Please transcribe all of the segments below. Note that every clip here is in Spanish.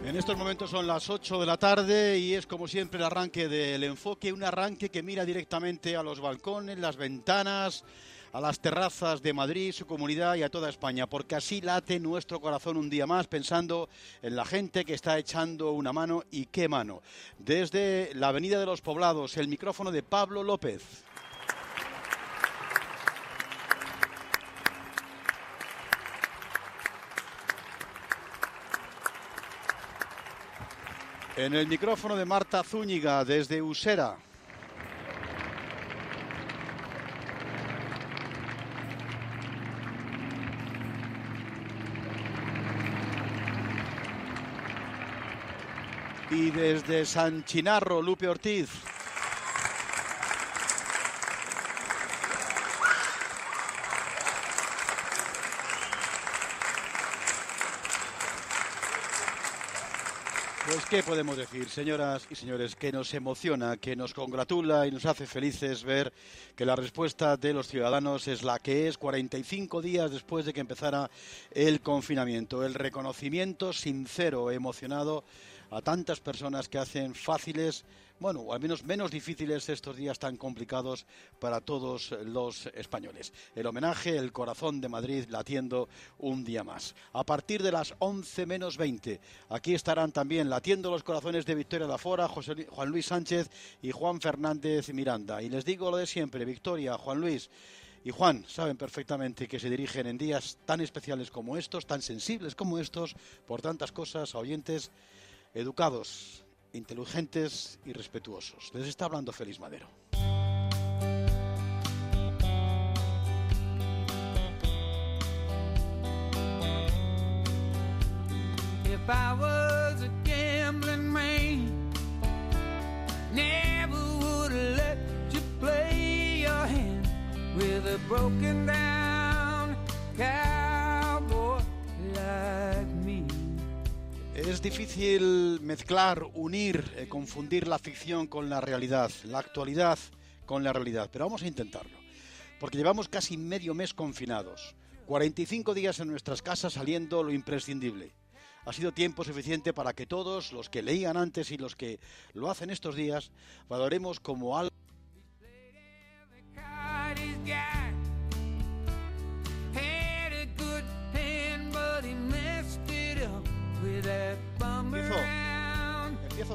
En estos momentos son las 8 de la tarde y es como siempre el arranque del Enfoque, un arranque que mira directamente a los balcones, las ventanas, a las terrazas de Madrid, su comunidad y a toda España, porque así late nuestro corazón un día más, pensando en la gente que está echando una mano, y qué mano. Desde la Avenida de los Poblados, el micrófono de Pablo López. En el micrófono de Marta Zúñiga, desde Usera. Y desde San Chinarro, Lupe Ortiz. Pues qué podemos decir, señoras y señores, que nos emociona, que nos congratula y nos hace felices ver que la respuesta de los ciudadanos es la que es 45 días después de que empezara el confinamiento. El reconocimiento sincero, emocionado a tantas personas que hacen fáciles, bueno, o al menos menos difíciles estos días tan complicados para todos los españoles. El homenaje, el corazón de Madrid latiendo un día más. A partir de las 11 menos 20, aquí estarán también latiendo los corazones de Victoria Lafora, Juan Luis Sánchez y Juan Fernández Miranda. Y les digo lo de siempre, Victoria, Juan Luis y Juan saben perfectamente que se dirigen en días tan especiales como estos, tan sensibles como estos, por tantas cosas, a oyentes educados, inteligentes y respetuosos. Les está hablando Félix Madero. If I was a gambling man, never would let you play your hand with a broken down cowboy like me. Es difícil mezclar, unir, confundir la ficción con la realidad, la actualidad con la realidad, pero vamos a intentarlo, porque llevamos casi medio mes confinados, 45 días en nuestras casas saliendo lo imprescindible. Ha sido tiempo suficiente para que todos, los que leían antes y los que lo hacen estos días, valoremos como algo. Empiezo.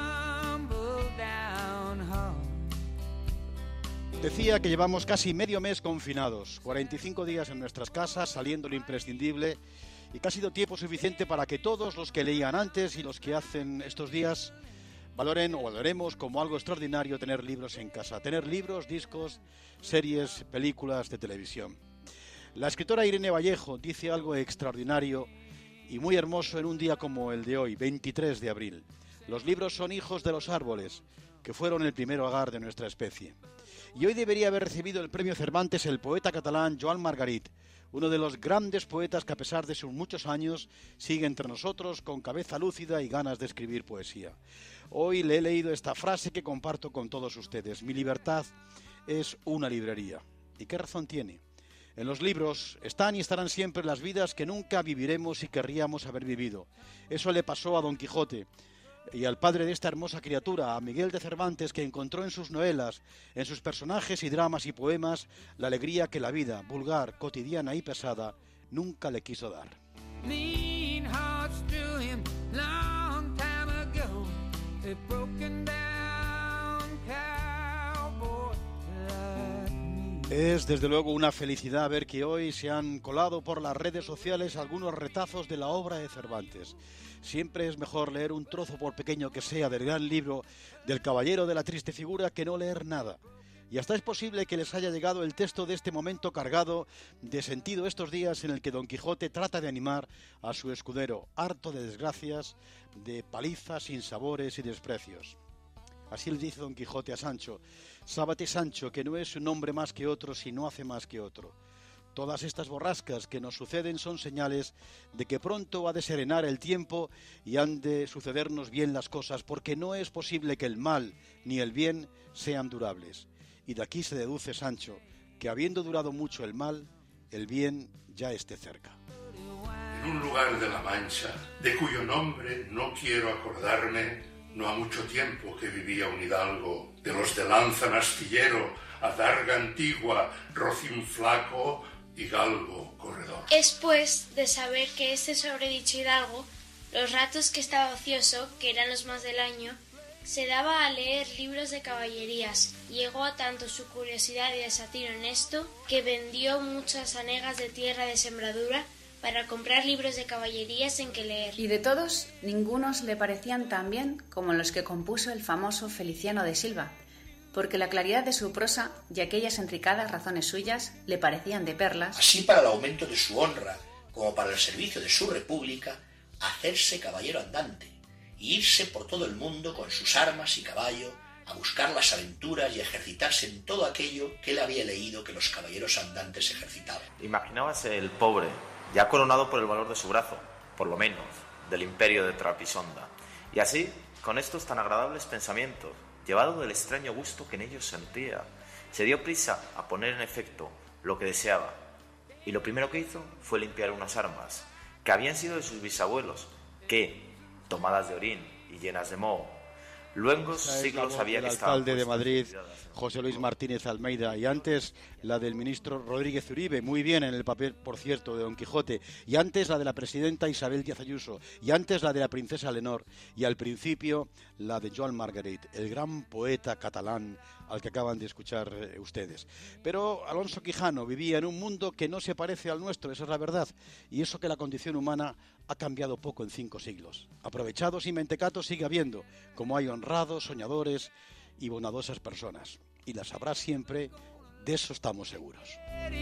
Decía que llevamos casi medio mes confinados, 45 días en nuestras casas, saliendo lo imprescindible, y que ha sido tiempo suficiente para que todos los que leían antes y los que hacen estos días valoren o valoremos como algo extraordinario tener libros en casa, tener libros, discos, series, películas de televisión. La escritora Irene Vallejo dice algo extraordinario y muy hermoso en un día como el de hoy, 23 de abril. Los libros son hijos de los árboles, que fueron el primer hogar de nuestra especie. Y hoy debería haber recibido el premio Cervantes el poeta catalán Joan Margarit, uno de los grandes poetas que a pesar de sus muchos años sigue entre nosotros con cabeza lúcida y ganas de escribir poesía. Hoy le he leído esta frase que comparto con todos ustedes: mi libertad es una librería. ¿Y qué razón tiene? En los libros están y estarán siempre las vidas que nunca viviremos y querríamos haber vivido. Eso le pasó a Don Quijote y al padre de esta hermosa criatura, a Miguel de Cervantes, que encontró en sus novelas, en sus personajes y dramas y poemas, la alegría que la vida, vulgar, cotidiana y pesada, nunca le quiso dar. Es desde luego una felicidad ver que hoy se han colado por las redes sociales algunos retazos de la obra de Cervantes. Siempre es mejor leer un trozo, por pequeño que sea, del gran libro del Caballero de la Triste Figura que no leer nada. Y hasta es posible que les haya llegado el texto de este momento cargado de sentido estos días en el que Don Quijote trata de animar a su escudero, harto de desgracias, de palizas, sinsabores y desprecios. Así le dice Don Quijote a Sancho: sábate, Sancho, que no es un hombre más que otro si no hace más que otro. Todas estas borrascas que nos suceden son señales de que pronto ha de serenar el tiempo y han de sucedernos bien las cosas, porque no es posible que el mal ni el bien sean durables. Y de aquí se deduce, Sancho, que habiendo durado mucho el mal, el bien ya esté cerca. un lugar de la Mancha, de cuyo nombre no quiero acordarme, no ha mucho tiempo que vivía un hidalgo, de los de lanza astillero, adarga antigua, rocín flaco y galgo corredor. Es pues de saber que este sobredicho hidalgo, los ratos que estaba ocioso, que eran los más del año, se daba a leer libros de caballerías. Llegó a tanto su curiosidad y desatino en esto, que vendió muchas hanegas de tierra de sembradura para comprar libros de caballerías en que leer. Y de todos, ningunos le parecían tan bien como los que compuso el famoso Feliciano de Silva, porque la claridad de su prosa y aquellas entricadas razones suyas le parecían de perlas. Así, para el aumento de su honra, como para el servicio de su república, hacerse caballero andante, y irse por todo el mundo con sus armas y caballo, a buscar las aventuras y ejercitarse en todo aquello que él había leído que los caballeros andantes ejercitaban. Imaginábase el pobre, ya coronado por el valor de su brazo, por lo menos, del imperio de Trapisonda. Y así, con estos tan agradables pensamientos, llevado del extraño gusto que en ellos sentía, se dio prisa a poner en efecto lo que deseaba. Y lo primero que hizo fue limpiar unas armas, que habían sido de sus bisabuelos, que, tomadas de orín y llenas de moho, luengos siglos había que estaban. El alcalde de Madrid, José Luis Martínez Almeida, y antes la del ministro Rodríguez Uribe, muy bien en el papel, por cierto, de Don Quijote, y antes la de la presidenta Isabel Díaz Ayuso, y antes la de la princesa Leonor, y al principio la de Joan Margarit, el gran poeta catalán al que acaban de escuchar ustedes. Pero Alonso Quijano vivía en un mundo que no se parece al nuestro, esa es la verdad, y eso que la condición humana ha cambiado poco en 5 siglos. Aprovechados y mentecatos sigue habiendo, como hay honrados, soñadores y bondadosas personas. Y las habrá siempre, de eso estamos seguros.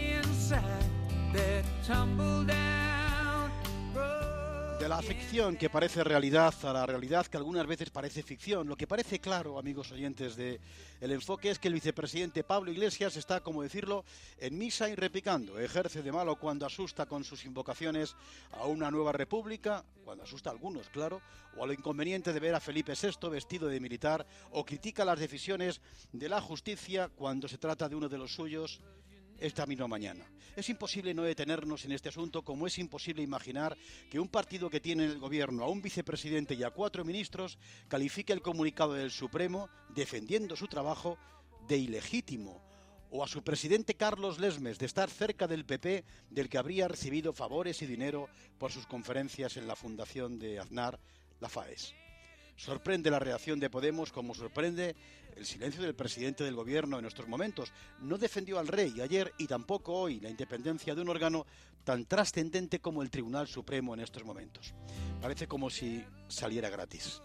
De la ficción que parece realidad a la realidad que algunas veces parece ficción. Lo que parece claro, amigos oyentes de El Enfoque, es que el vicepresidente Pablo Iglesias está, como decirlo, en misa y repicando. Ejerce de malo cuando asusta con sus invocaciones a una nueva república, cuando asusta a algunos, claro, o a lo inconveniente de ver a Felipe VI vestido de militar, o critica las decisiones de la justicia cuando se trata de uno de los suyos esta misma mañana. Es imposible no detenernos en este asunto, como es imposible imaginar que un partido que tiene en el gobierno a un vicepresidente y a 4 ministros califique el comunicado del Supremo, defendiendo su trabajo, de ilegítimo, o a su presidente Carlos Lesmes de estar cerca del PP, del que habría recibido favores y dinero por sus conferencias en la fundación de Aznar, la FAES. Sorprende la reacción de Podemos, como sorprende el silencio del presidente del gobierno en estos momentos. No defendió al rey ayer y tampoco hoy la independencia de un órgano tan trascendente como el Tribunal Supremo en estos momentos. Parece como si saliera gratis.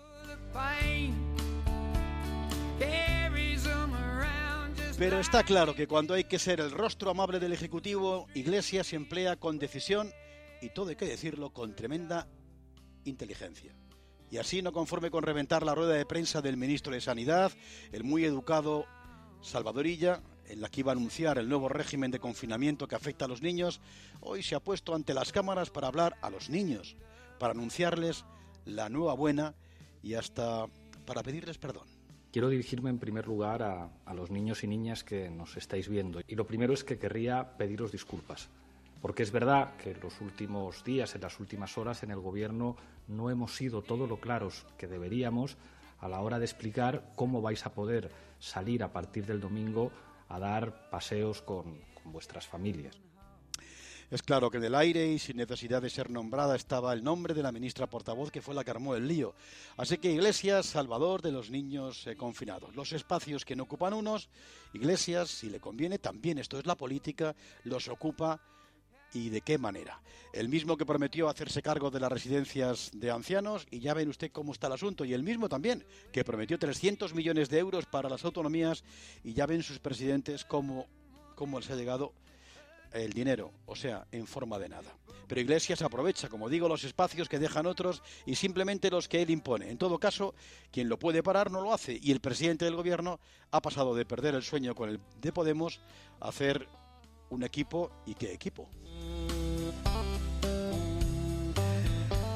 Pero está claro que cuando hay que ser el rostro amable del Ejecutivo, Iglesias se emplea con decisión y, todo hay que decirlo, con tremenda inteligencia. Y así, no conforme con reventar la rueda de prensa del ministro de Sanidad, el muy educado Salvador Illa, en la que iba a anunciar el nuevo régimen de confinamiento que afecta a los niños, hoy se ha puesto ante las cámaras para hablar a los niños, para anunciarles la nueva buena y hasta para pedirles perdón. Quiero dirigirme en primer lugar a los niños y niñas que nos estáis viendo. Y lo primero es que querría pediros disculpas. Porque es verdad que en los últimos días, en las últimas horas, en el Gobierno no hemos sido todo lo claros que deberíamos a la hora de explicar cómo vais a poder salir a partir del domingo a dar paseos con vuestras familias. Es claro que en el aire y sin necesidad de ser nombrada estaba el nombre de la ministra portavoz, que fue la que armó el lío. Así que Iglesias, salvador de los niños confinados. Los espacios que no ocupan unos, Iglesias, si le conviene, también, esto es la política, los ocupa. ¿Y de qué manera? El mismo que prometió hacerse cargo de las residencias de ancianos, y ya ven usted cómo está el asunto, y el mismo también, que prometió 300 millones de euros para las autonomías, y ya ven sus presidentes cómo les ha llegado el dinero, o sea, en forma de nada. Pero Iglesias aprovecha, como digo, los espacios que dejan otros y simplemente los que él impone. En todo caso, quien lo puede parar no lo hace, y el presidente del gobierno ha pasado de perder el sueño con el de Podemos a hacer un equipo, ¿y qué equipo?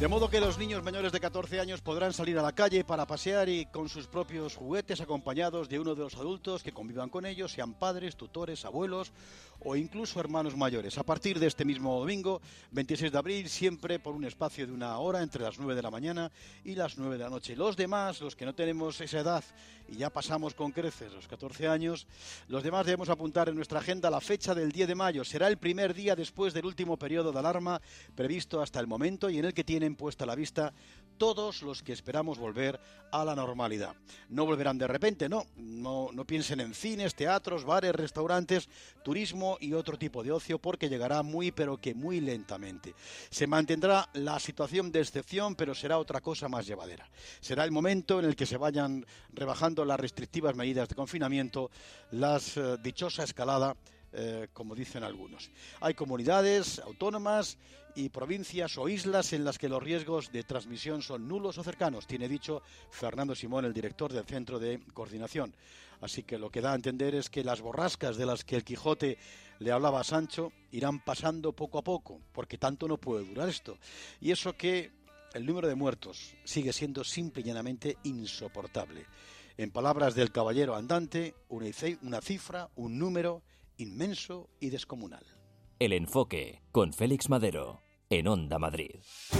De modo que los niños menores de 14 años podrán salir a la calle para pasear y con sus propios juguetes, acompañados de uno de los adultos que convivan con ellos, sean padres, tutores, abuelos o incluso hermanos mayores. A partir de este mismo domingo, 26 de abril, siempre por un espacio de 1 hora entre las 9 de la mañana y las 9 de la noche. Los demás, los que no tenemos esa edad y ya pasamos con creces los 14 años, los demás debemos apuntar en nuestra agenda la fecha del 10 de mayo. Será el primer día después del último periodo de alarma previsto hasta el momento y en el que tienen puesta la vista todos los que esperamos volver a la normalidad. No volverán de repente, no piensen en cines, teatros, bares, restaurantes, turismo y otro tipo de ocio, porque llegará muy pero que muy lentamente. Se mantendrá la situación de excepción, pero será otra cosa más llevadera. Será el momento en el que se vayan rebajando las restrictivas medidas de confinamiento, dichosa escalada, como dicen algunos. Hay comunidades autónomas y provincias o islas en las que los riesgos de transmisión son nulos o cercanos, tiene dicho Fernando Simón, el director del Centro de Coordinación. Así que lo que da a entender es que las borrascas de las que el Quijote le hablaba a Sancho irán pasando poco a poco, porque tanto no puede durar esto. Y eso que el número de muertos sigue siendo simple y llanamente insoportable. En palabras del caballero andante, una cifra, un número inmenso y descomunal. El enfoque con Félix Madero en Onda Madrid.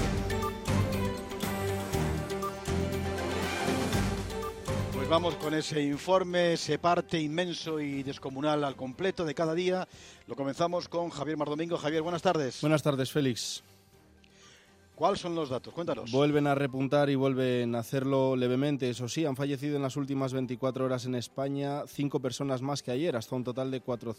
Pues vamos con ese informe, ese parte inmenso y descomunal al completo de cada día. Lo comenzamos con Javier Mardomingo. Javier, buenas tardes. Buenas tardes, Félix. ¿Cuáles son los datos? Cuéntanos. Vuelven a repuntar y vuelven a hacerlo levemente. Eso sí, han fallecido en las últimas 24 horas en España 5 personas más que ayer, hasta un total de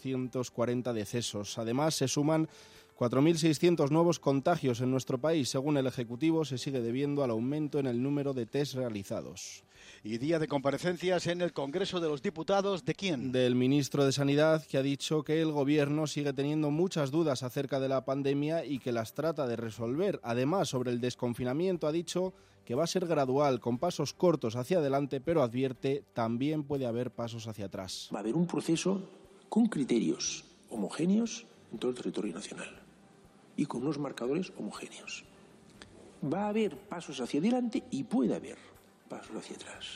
440 decesos. Además, se suman 4.600 nuevos contagios en nuestro país. Según el Ejecutivo, se sigue debiendo al aumento en el número de test realizados. Y día de comparecencias en el Congreso de los Diputados, ¿de quién? Del ministro de Sanidad, que ha dicho que el Gobierno sigue teniendo muchas dudas acerca de la pandemia y que las trata de resolver. Además, sobre el desconfinamiento, ha dicho que va a ser gradual, con pasos cortos hacia adelante, pero advierte, también puede haber pasos hacia atrás. Va a haber un proceso con criterios homogéneos en todo el territorio nacional y con unos marcadores homogéneos. Va a haber pasos hacia adelante y puede haber pasos hacia atrás,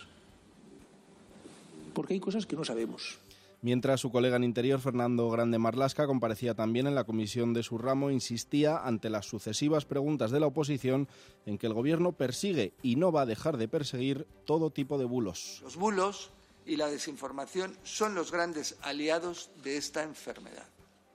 porque hay cosas que no sabemos. Mientras, su colega en Interior, Fernando Grande Marlaska, comparecía también en la comisión de su ramo, insistía ante las sucesivas preguntas de la oposición en que el Gobierno persigue y no va a dejar de perseguir todo tipo de bulos. Los bulos y la desinformación son los grandes aliados de esta enfermedad.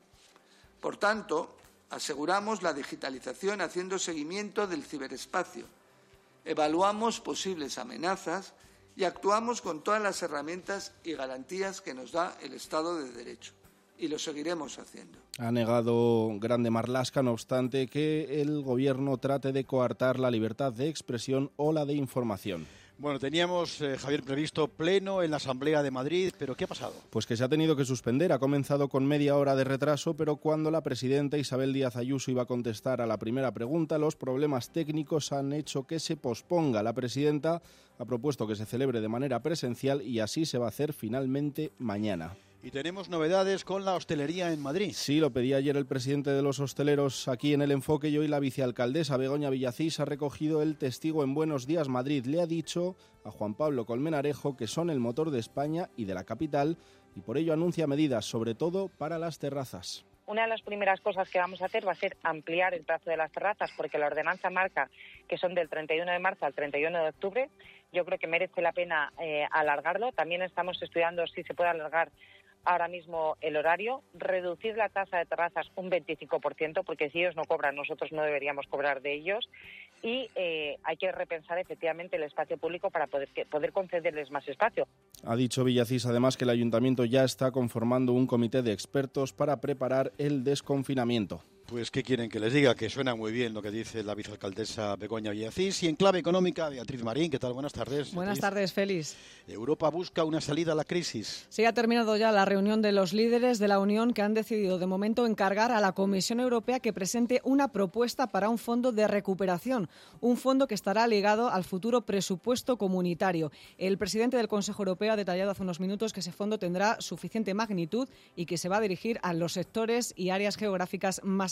Por tanto, aseguramos la digitalización haciendo seguimiento del ciberespacio, evaluamos posibles amenazas y actuamos con todas las herramientas y garantías que nos da el Estado de Derecho. Y lo seguiremos haciendo. Ha negado Grande Marlaska, no obstante, que el Gobierno trate de coartar la libertad de expresión o la de información. Bueno, teníamos, Javier, previsto pleno en la Asamblea de Madrid, pero ¿qué ha pasado? Pues que se ha tenido que suspender. Ha comenzado con media hora de retraso, pero cuando la presidenta Isabel Díaz Ayuso iba a contestar a la primera pregunta, los problemas técnicos han hecho que se posponga. La presidenta ha propuesto que se celebre de manera presencial y así se va a hacer finalmente mañana. Y tenemos novedades con la hostelería en Madrid. Sí, lo pedía ayer el presidente de los hosteleros aquí en El Enfoque y hoy la vicealcaldesa Begoña Villacís ha recogido el testigo en Buenos Días Madrid. Le ha dicho a Juan Pablo Colmenarejo que son el motor de España y de la capital y por ello anuncia medidas, sobre todo para las terrazas. Una de las primeras cosas que vamos a hacer va a ser ampliar el plazo de las terrazas, porque la ordenanza marca que son del 31 de marzo al 31 de octubre. Yo creo que merece la pena alargarlo. También estamos estudiando si se puede alargar ahora mismo el horario, reducir la tasa de terrazas un 25%, porque si ellos no cobran, nosotros no deberíamos cobrar de ellos, y hay que repensar efectivamente el espacio público para poder concederles más espacio. Ha dicho Villacís además que el Ayuntamiento ya está conformando un comité de expertos para preparar el desconfinamiento. Pues, ¿qué quieren que les diga? Que suena muy bien lo que dice la vicealcaldesa Begoña Villacís. Y en clave económica, Beatriz Marín, ¿qué tal? Buenas tardes. Buenas tardes, Félix. Europa busca una salida a la crisis. Sí, ha terminado ya la reunión de los líderes de la Unión, que han decidido de momento encargar a la Comisión Europea que presente una propuesta para un fondo de recuperación, un fondo que estará ligado al futuro presupuesto comunitario. El presidente del Consejo Europeo ha detallado hace unos minutos que ese fondo tendrá suficiente magnitud y que se va a dirigir a los sectores y áreas geográficas más afectadas.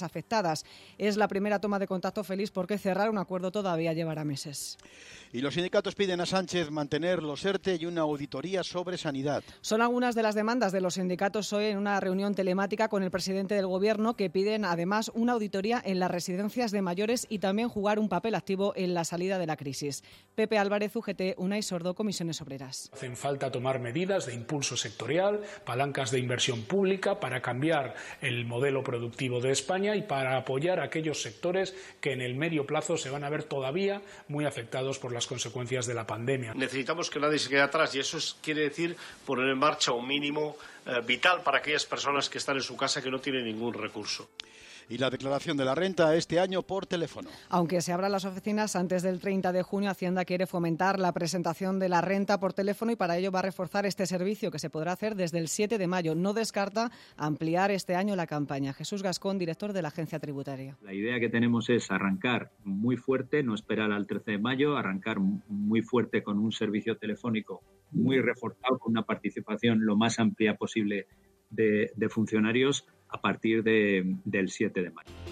afectadas. Es la primera toma de contacto, Félix, porque cerrar un acuerdo todavía llevará meses. Y los sindicatos piden a Sánchez mantener los ERTE y una auditoría sobre sanidad. Son algunas de las demandas de los sindicatos hoy en una reunión telemática con el presidente del Gobierno, que piden además una auditoría en las residencias de mayores y también jugar un papel activo en la salida de la crisis. Pepe Álvarez, UGT, Unai Sordo, Comisiones Obreras. Hacen falta tomar medidas de impulso sectorial, palancas de inversión pública para cambiar el modelo productivo de España y para apoyar a aquellos sectores que en el medio plazo se van a ver todavía muy afectados por las consecuencias de la pandemia. Necesitamos que nadie se quede atrás y eso quiere decir poner en marcha un mínimo vital para aquellas personas que están en su casa que no tienen ningún recurso. Y la declaración de la renta este año por teléfono. Aunque se abran las oficinas antes del 30 de junio, Hacienda quiere fomentar la presentación de la renta por teléfono y para ello va a reforzar este servicio que se podrá hacer desde el 7 de mayo. No descarta ampliar este año la campaña. Jesús Gascón, director de la Agencia Tributaria. La idea que tenemos es arrancar muy fuerte, no esperar al 13 de mayo, arrancar muy fuerte con un servicio telefónico muy reforzado, con una participación lo más amplia posible de funcionarios a partir del 7 de mayo.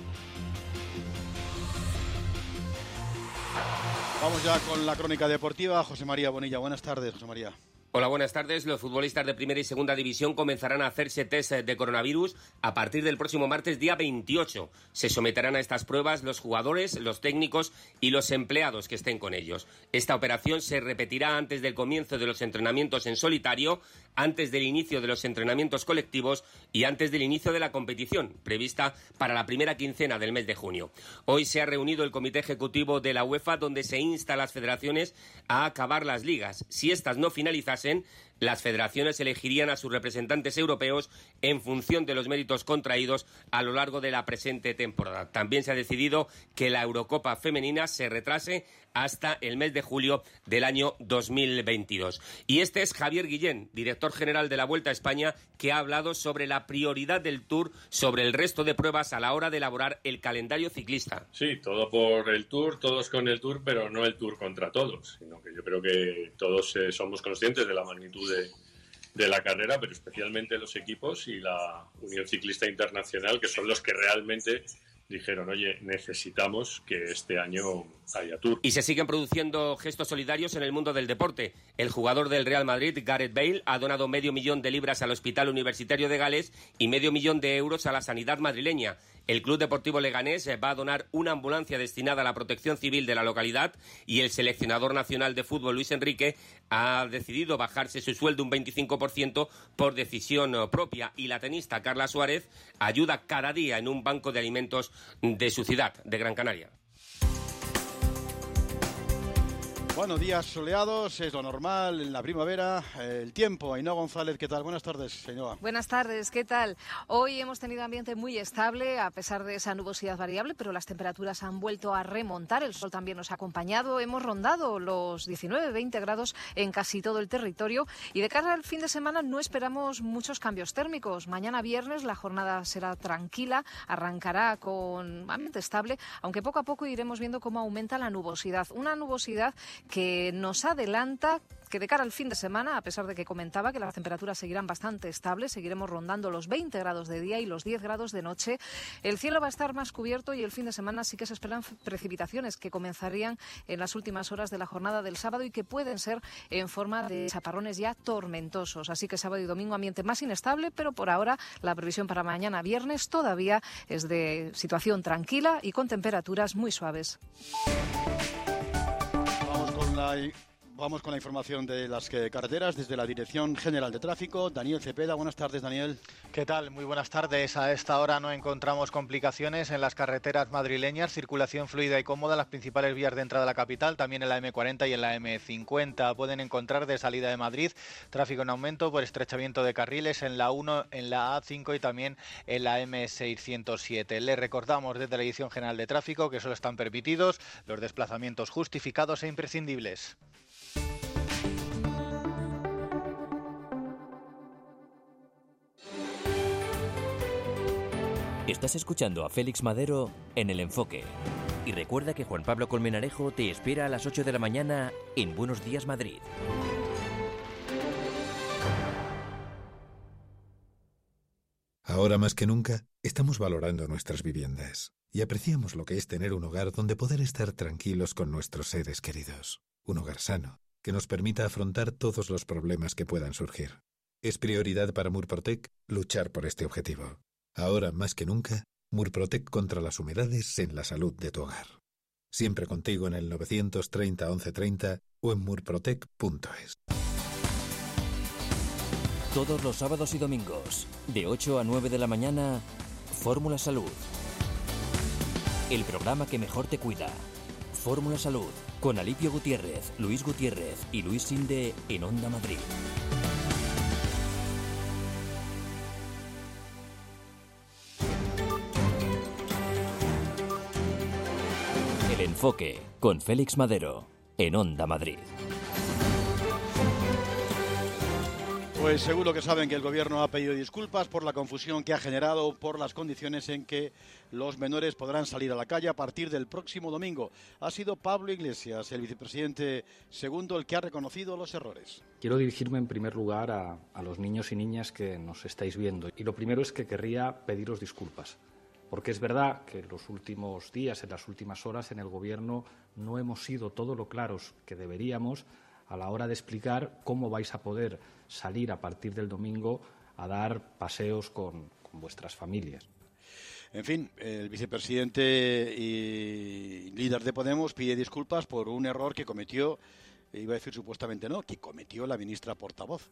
Vamos ya con la crónica deportiva. José María Bonilla, buenas tardes, José María. Hola, buenas tardes. Los futbolistas de Primera y Segunda División comenzarán a hacerse test de coronavirus a partir del próximo martes, día 28. Se someterán a estas pruebas los jugadores, los técnicos y los empleados que estén con ellos. Esta operación se repetirá antes del comienzo de los entrenamientos en solitario, antes del inicio de los entrenamientos colectivos y antes del inicio de la competición, prevista para la primera quincena del mes de junio. Hoy se ha reunido el Comité Ejecutivo de la UEFA, donde se insta a las federaciones a acabar las ligas. Si estas no finalizasen, las federaciones elegirían a sus representantes europeos en función de los méritos contraídos a lo largo de la presente temporada. También se ha decidido que la Eurocopa femenina se retrase hasta el mes de julio del año 2022. Y este es Javier Guillén, director general de la Vuelta a España, que ha hablado sobre la prioridad del Tour sobre el resto de pruebas a la hora de elaborar el calendario ciclista. Sí, todo por el Tour, todos con el Tour, pero no el Tour contra todos, sino que yo creo que todos somos conscientes de la magnitud de la carrera, pero especialmente los equipos y la Unión Ciclista Internacional, que son los que realmente dijeron, oye, necesitamos que este año haya Tour. Y se siguen produciendo gestos solidarios en el mundo del deporte. El jugador del Real Madrid, Gareth Bale, ha donado 500.000 de libras al Hospital Universitario de Gales y 500.000 de euros a la sanidad madrileña. El Club Deportivo Leganés va a donar una ambulancia destinada a la protección civil de la localidad y el seleccionador nacional de fútbol, Luis Enrique, ha decidido bajarse su sueldo un 25% por decisión propia, y la tenista Carla Suárez ayuda cada día en un banco de alimentos de su ciudad, de Gran Canaria. Bueno, días soleados, es lo normal en la primavera. El tiempo, Ainhoa González, ¿qué tal? Buenas tardes, Ainhoa. Buenas tardes, ¿qué tal? Hoy hemos tenido ambiente muy estable a pesar de esa nubosidad variable, pero las temperaturas han vuelto a remontar, el sol también nos ha acompañado, hemos rondado los 19-20 grados en casi todo el territorio y de cara al fin de semana no esperamos muchos cambios térmicos. Mañana viernes la jornada será tranquila, arrancará con ambiente estable, aunque poco a poco iremos viendo cómo aumenta la nubosidad. Una nubosidad que nos adelanta que de cara al fin de semana, a pesar de que comentaba que las temperaturas seguirán bastante estables, seguiremos rondando los 20 grados de día y los 10 grados de noche, el cielo va a estar más cubierto y el fin de semana sí que se esperan precipitaciones que comenzarían en las últimas horas de la jornada del sábado y que pueden ser en forma de chaparrones ya tormentosos. Así que sábado y domingo ambiente más inestable, pero por ahora la previsión para mañana viernes todavía es de situación tranquila y con temperaturas muy suaves. Vamos con la información de las carreteras desde la Dirección General de Tráfico. Daniel Cepeda, buenas tardes, Daniel. ¿Qué tal? Muy buenas tardes. A esta hora no encontramos complicaciones en las carreteras madrileñas. Circulación fluida y cómoda en las principales vías de entrada a la capital, también en la M40 y en la M50. Pueden encontrar de salida de Madrid tráfico en aumento por estrechamiento de carriles en la 1, en la A5 y también en la M607. Les recordamos desde la Dirección General de Tráfico que solo están permitidos los desplazamientos justificados e imprescindibles. Estás escuchando a Félix Madero en El Enfoque. Y recuerda que Juan Pablo Colmenarejo te espera a las 8 de la mañana en Buenos Días Madrid. Ahora más que nunca, estamos valorando nuestras viviendas y apreciamos lo que es tener un hogar donde poder estar tranquilos con nuestros seres queridos. Un hogar sano, que nos permita afrontar todos los problemas que puedan surgir. Es prioridad para Murprotec luchar por este objetivo. Ahora más que nunca, Murprotec contra las humedades en la salud de tu hogar. Siempre contigo en el 930 1130 o en murprotec.es. Todos los sábados y domingos, de 8 a 9 de la mañana, Fórmula Salud. El programa que mejor te cuida. Fórmula Salud, con Alipio Gutiérrez, Luis Gutiérrez y Luis Sinde en Onda Madrid. El Enfoque, con Félix Madero, en Onda Madrid. Pues seguro que saben que el Gobierno ha pedido disculpas por la confusión que ha generado por las condiciones en que los menores podrán salir a la calle a partir del próximo domingo. Ha sido Pablo Iglesias, el vicepresidente segundo, el que ha reconocido los errores. Quiero dirigirme en primer lugar a los niños y niñas que nos estáis viendo. Y lo primero es que querría pediros disculpas. Porque es verdad que en los últimos días, en las últimas horas, en el Gobierno no hemos sido todo lo claros que deberíamos a la hora de explicar cómo vais a poder salir a partir del domingo a dar paseos con vuestras familias. En fin, el vicepresidente y líder de Podemos pide disculpas por un error que cometió, iba a decir supuestamente no, que cometió la ministra portavoz.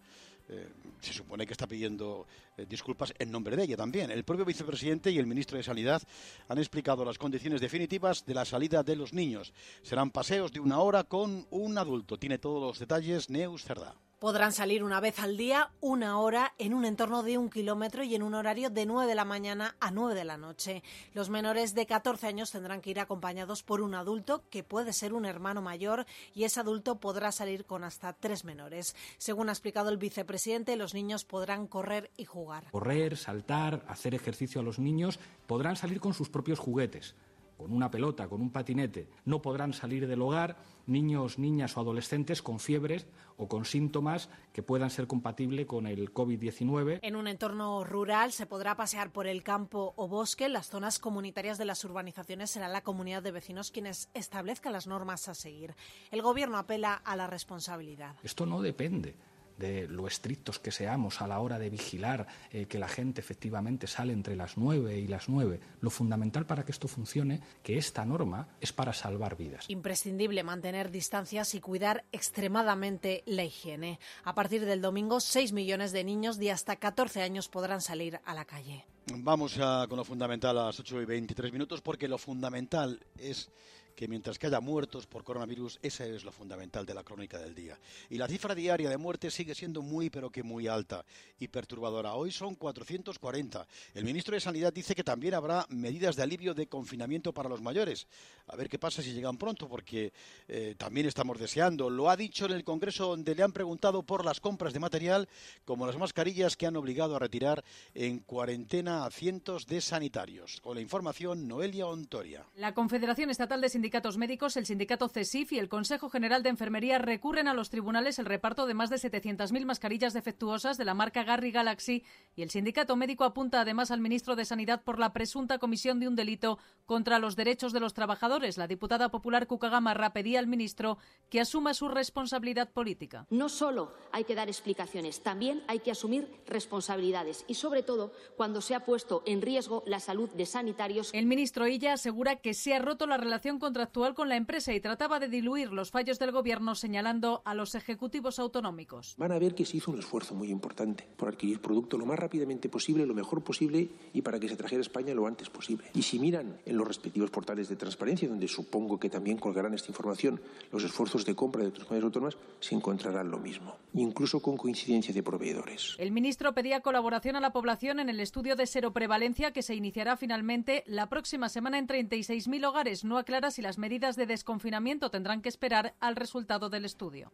Se supone que está pidiendo disculpas en nombre de ella también. El propio vicepresidente y el ministro de Sanidad han explicado las condiciones definitivas de la salida de los niños. Serán paseos de 1 hora con un adulto. Tiene todos los detalles Neus Cerdá. Podrán salir una vez al día, 1 hora, en un entorno de 1 kilómetro y en un horario de 9 de la mañana a 9 de la noche. Los menores de 14 años tendrán que ir acompañados por un adulto, que puede ser un hermano mayor, y ese adulto podrá salir con hasta 3 menores. Según ha explicado el vicepresidente, los niños podrán correr y jugar. Correr, saltar, hacer ejercicio a los niños, podrán salir con sus propios juguetes. Con una pelota, con un patinete. No podrán salir del hogar niños, niñas o adolescentes con fiebres o con síntomas que puedan ser compatibles con el COVID-19. En un entorno rural se podrá pasear por el campo o bosque. En las zonas comunitarias de las urbanizaciones será la comunidad de vecinos quienes establezcan las normas a seguir. El Gobierno apela a la responsabilidad. Esto no depende de lo estrictos que seamos a la hora de vigilar que la gente efectivamente sale entre las 9 y las 9. Lo fundamental para que esto funcione, que esta norma es para salvar vidas. Imprescindible mantener distancias y cuidar extremadamente la higiene. A partir del domingo, 6 millones de niños de hasta 14 años podrán salir a la calle. Vamos con lo fundamental a las 8:23, porque lo fundamental es que mientras que haya muertos por coronavirus, esa es lo fundamental de la crónica del día. Y la cifra diaria de muertes sigue siendo muy, pero que muy alta y perturbadora. Hoy son 440. El ministro de Sanidad dice que también habrá medidas de alivio de confinamiento para los mayores. A ver qué pasa si llegan pronto, porque también estamos deseando. Lo ha dicho en el Congreso, donde le han preguntado por las compras de material, como las mascarillas que han obligado a retirar en cuarentena a cientos de sanitarios. Con la información, Noelia Ontoria. La Confederación Estatal de Sindicatos Médicos, el sindicato CESIF y el Consejo General de Enfermería recurren a los tribunales el reparto de más de 700.000 mascarillas defectuosas de la marca Garry Galaxy, y el sindicato médico apunta además al ministro de Sanidad por la presunta comisión de un delito contra los derechos de los trabajadores. La diputada popular Cuca Gamarra pedía al ministro que asuma su responsabilidad política. No solo hay que dar explicaciones, también hay que asumir responsabilidades y, sobre todo, cuando se ha puesto en riesgo la salud de sanitarios. El ministro Illa asegura que se ha roto la relación contractual con la empresa y trataba de diluir los fallos del Gobierno, señalando a los ejecutivos autonómicos. Van a ver que se hizo un esfuerzo muy importante por adquirir producto lo más rápidamente posible, lo mejor posible, y para que se trajera a España lo antes posible. Y si miran en los respectivos portales de transparencia, donde supongo que también colgarán esta información, los esfuerzos de compra de otras comunidades autónomas, se encontrarán lo mismo, incluso con coincidencia de proveedores. El ministro pedía colaboración a la población en el estudio de seroprevalencia que se iniciará finalmente la próxima semana en 36.000 hogares. No aclara si las medidas de desconfinamiento tendrán que esperar al resultado del estudio.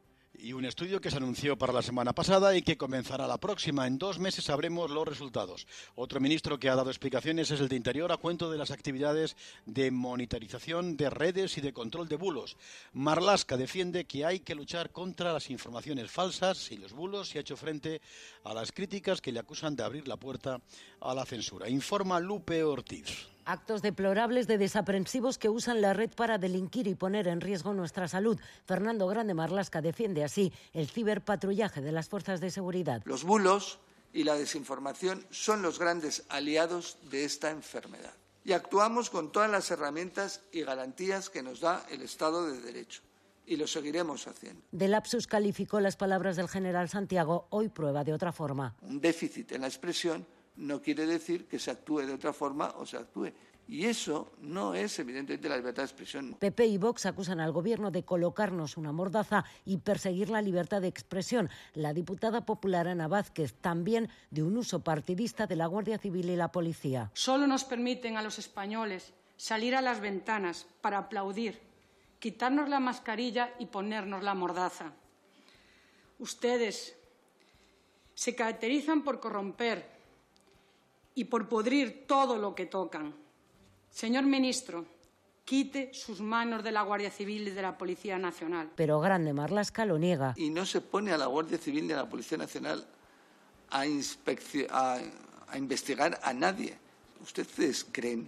Y un estudio que se anunció para la semana pasada y que comenzará la próxima. En 2 meses sabremos los resultados. Otro ministro que ha dado explicaciones es el de Interior a cuento de las actividades de monitorización de redes y de control de bulos. Marlaska defiende que hay que luchar contra las informaciones falsas y los bulos y ha hecho frente a las críticas que le acusan de abrir la puerta a la censura. Informa Lupe Ortiz. Actos deplorables de desaprensivos que usan la red para delinquir y poner en riesgo nuestra salud. Fernando Grande Marlaska defiende así el ciberpatrullaje de las fuerzas de seguridad. Los bulos y la desinformación son los grandes aliados de esta enfermedad. Y actuamos con todas las herramientas y garantías que nos da el Estado de Derecho. Y lo seguiremos haciendo. De lapsus calificó las palabras del general Santiago, hoy prueba de otra forma. Un déficit en la expresión no quiere decir que se actúe de otra forma o se actúe. Y eso no es, evidentemente, la libertad de expresión. PP y Vox acusan al Gobierno de colocarnos una mordaza y perseguir la libertad de expresión. La diputada popular Ana Vázquez, también de un uso partidista de la Guardia Civil y la Policía. Solo nos permiten a los españoles salir a las ventanas para aplaudir, quitarnos la mascarilla y ponernos la mordaza. Ustedes se caracterizan por corromper y por pudrir todo lo que tocan. Señor ministro, quite sus manos de la Guardia Civil y de la Policía Nacional. Pero Grande Marlaska lo niega. Y no se pone a la Guardia Civil ni a la Policía Nacional a investigar a nadie. ¿Ustedes creen,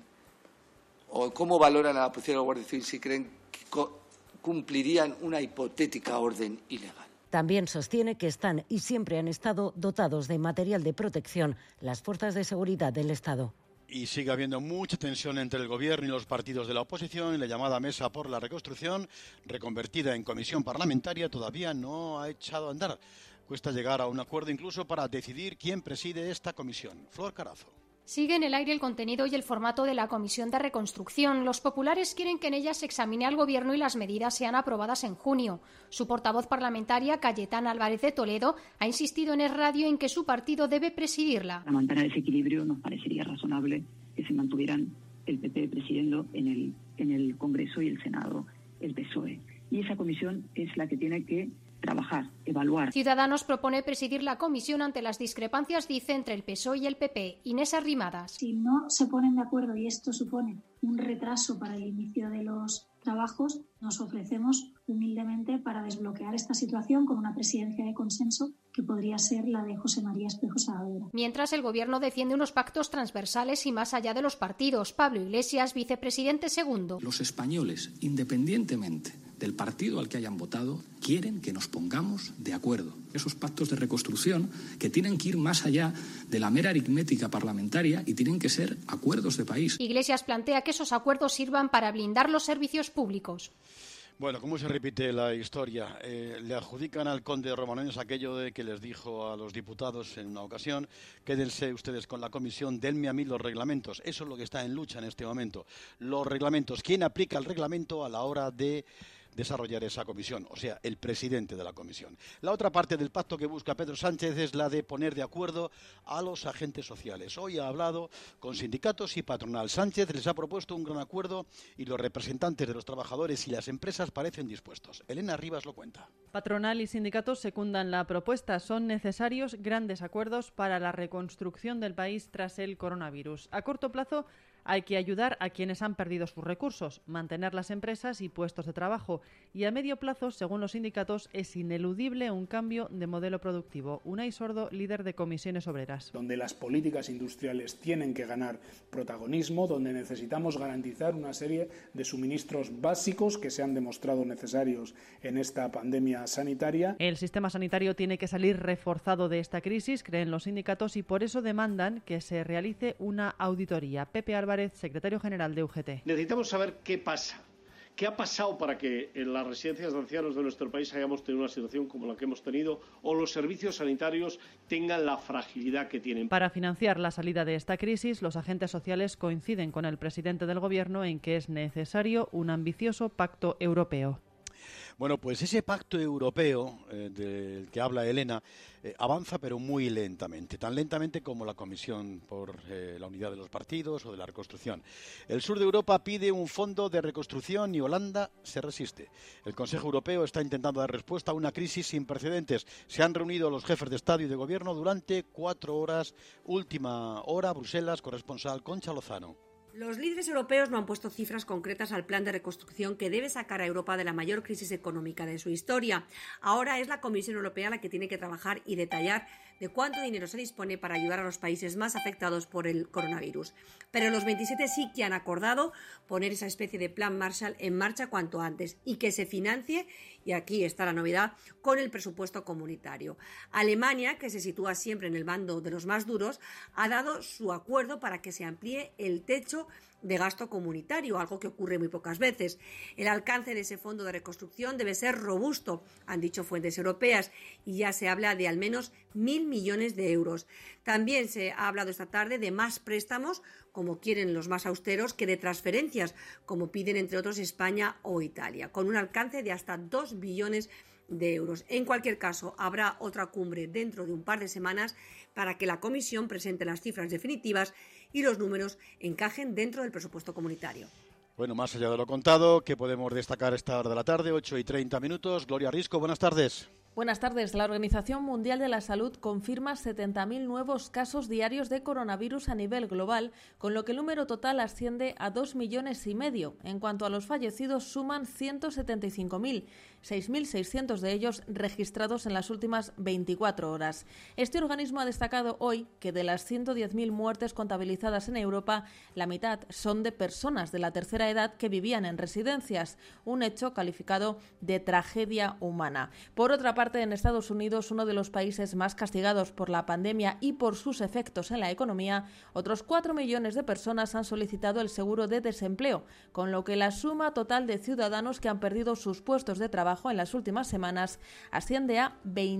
o cómo valoran a la Policía y a la Guardia Civil si creen que cumplirían una hipotética orden ilegal? También sostiene que están y siempre han estado dotados de material de protección las fuerzas de seguridad del Estado. Y sigue habiendo mucha tensión entre el Gobierno y los partidos de la oposición y la llamada Mesa por la Reconstrucción, reconvertida en comisión parlamentaria, todavía no ha echado a andar. Cuesta llegar a un acuerdo incluso para decidir quién preside esta comisión. Flor Carazo. Sigue en el aire el contenido y el formato de la Comisión de Reconstrucción. Los populares quieren que en ella se examine al Gobierno y las medidas sean aprobadas en junio. Su portavoz parlamentaria, Cayetana Álvarez de Toledo, ha insistido en Es Radio en que su partido debe presidirla. Para mantener ese equilibrio nos parecería razonable que se mantuvieran el PP presidiendo en el Congreso y el Senado el PSOE. Y esa comisión es la que tiene que trabajar, evaluar. Ciudadanos propone presidir la comisión ante las discrepancias, dice, entre el PSOE y el PP. Inés Arrimadas. Si no se ponen de acuerdo y esto supone un retraso para el inicio de los trabajos, nos ofrecemos humildemente para desbloquear esta situación con una presidencia de consenso que podría ser la de José María Espejo Saavedra. Mientras el Gobierno defiende unos pactos transversales y más allá de los partidos. Pablo Iglesias, vicepresidente segundo. Los españoles, independientemente del partido al que hayan votado, quieren que nos pongamos de acuerdo. Esos pactos de reconstrucción que tienen que ir más allá de la mera aritmética parlamentaria y tienen que ser acuerdos de país. Iglesias plantea que esos acuerdos sirvan para blindar los servicios públicos. Bueno, ¿cómo se repite la historia? Le adjudican al conde de Romanones aquello de que les dijo a los diputados en una ocasión: quédense ustedes con la comisión, denme a mí los reglamentos. Eso es lo que está en lucha en este momento. Los reglamentos. ¿Quién aplica el reglamento a la hora de desarrollar esa comisión? O sea, el presidente de la comisión. La otra parte del pacto que busca Pedro Sánchez es la de poner de acuerdo a los agentes sociales. Hoy ha hablado con sindicatos y patronal. Sánchez les ha propuesto un gran acuerdo y los representantes de los trabajadores y las empresas parecen dispuestos. Elena Rivas lo cuenta. Patronal y sindicatos secundan la propuesta. Son necesarios grandes acuerdos para la reconstrucción del país tras el coronavirus. A corto plazo hay que ayudar a quienes han perdido sus recursos, mantener las empresas y puestos de trabajo. Y a medio plazo, según los sindicatos, es ineludible un cambio de modelo productivo. Unai Sordo, líder de Comisiones Obreras. Donde las políticas industriales tienen que ganar protagonismo, donde necesitamos garantizar una serie de suministros básicos que se han demostrado necesarios en esta pandemia sanitaria. El sistema sanitario tiene que salir reforzado de esta crisis, creen los sindicatos, y por eso demandan que se realice una auditoría. Pepe Álvarez, secretario general de UGT. Necesitamos saber qué pasa. ¿Qué ha pasado para que en las residencias de ancianos de nuestro país hayamos tenido una situación como la que hemos tenido, o los servicios sanitarios tengan la fragilidad que tienen? Para financiar la salida de esta crisis, los agentes sociales coinciden con el presidente del Gobierno en que es necesario un ambicioso pacto europeo. Bueno, pues ese pacto europeo del que habla Elena avanza pero muy lentamente, tan lentamente como la Comisión por la Unidad de los Partidos o de la Reconstrucción. El sur de Europa pide un fondo de reconstrucción y Holanda se resiste. El Consejo Europeo está intentando dar respuesta a una crisis sin precedentes. Se han reunido los jefes de Estado y de Gobierno durante 4 horas. Última hora, Bruselas, corresponsal Concha Lozano. Los líderes europeos no han puesto cifras concretas al plan de reconstrucción que debe sacar a Europa de la mayor crisis económica de su historia. Ahora es la Comisión Europea la que tiene que trabajar y detallar de cuánto dinero se dispone para ayudar a los países más afectados por el coronavirus. Pero los 27 sí que han acordado poner esa especie de plan Marshall en marcha cuanto antes y que se financie, y aquí está la novedad, con el presupuesto comunitario. Alemania, que se sitúa siempre en el bando de los más duros, ha dado su acuerdo para que se amplíe el techo de gasto comunitario, algo que ocurre muy pocas veces. El alcance de ese fondo de reconstrucción debe ser robusto, han dicho fuentes europeas, y ya se habla de al menos 1.000 millones de euros. También se ha hablado esta tarde de más préstamos, como quieren los más austeros, que de transferencias, como piden entre otros España o Italia, con un alcance de hasta 2 billones de euros. En cualquier caso, habrá otra cumbre dentro de un par de semanas para que la Comisión presente las cifras definitivas y los números encajen dentro del presupuesto comunitario. Bueno, más allá de lo contado, ¿qué podemos destacar esta hora de la tarde? 8:30. Gloria Risco, buenas tardes. Buenas tardes. La Organización Mundial de la Salud confirma 70.000 nuevos casos diarios de coronavirus a nivel global, con lo que el número total asciende a 2,5 millones. En cuanto a los fallecidos, suman 175.000, 6.600 de ellos registrados en las últimas 24 horas. Este organismo ha destacado hoy que de las 110.000 muertes contabilizadas en Europa, la mitad son de personas de la tercera edad que vivían en residencias, un hecho calificado de tragedia humana. Por otra parte, en Estados Unidos, uno de los países más castigados por la pandemia y por sus efectos en la economía, otros 4 millones de personas han solicitado el seguro de desempleo, con lo que la suma total de ciudadanos que han perdido sus puestos de trabajo en las últimas semanas asciende a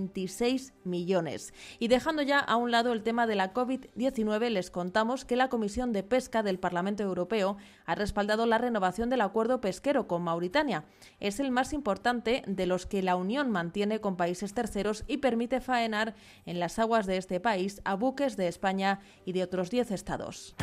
26 millones. Y dejando ya a un lado el tema de la COVID-19, les contamos que la Comisión de Pesca del Parlamento Europeo ha respaldado la renovación del acuerdo pesquero con Mauritania. Es el más importante de los que la Unión mantiene con países terceros y permite faenar en las aguas de este país a buques de España y de otros 10 estados.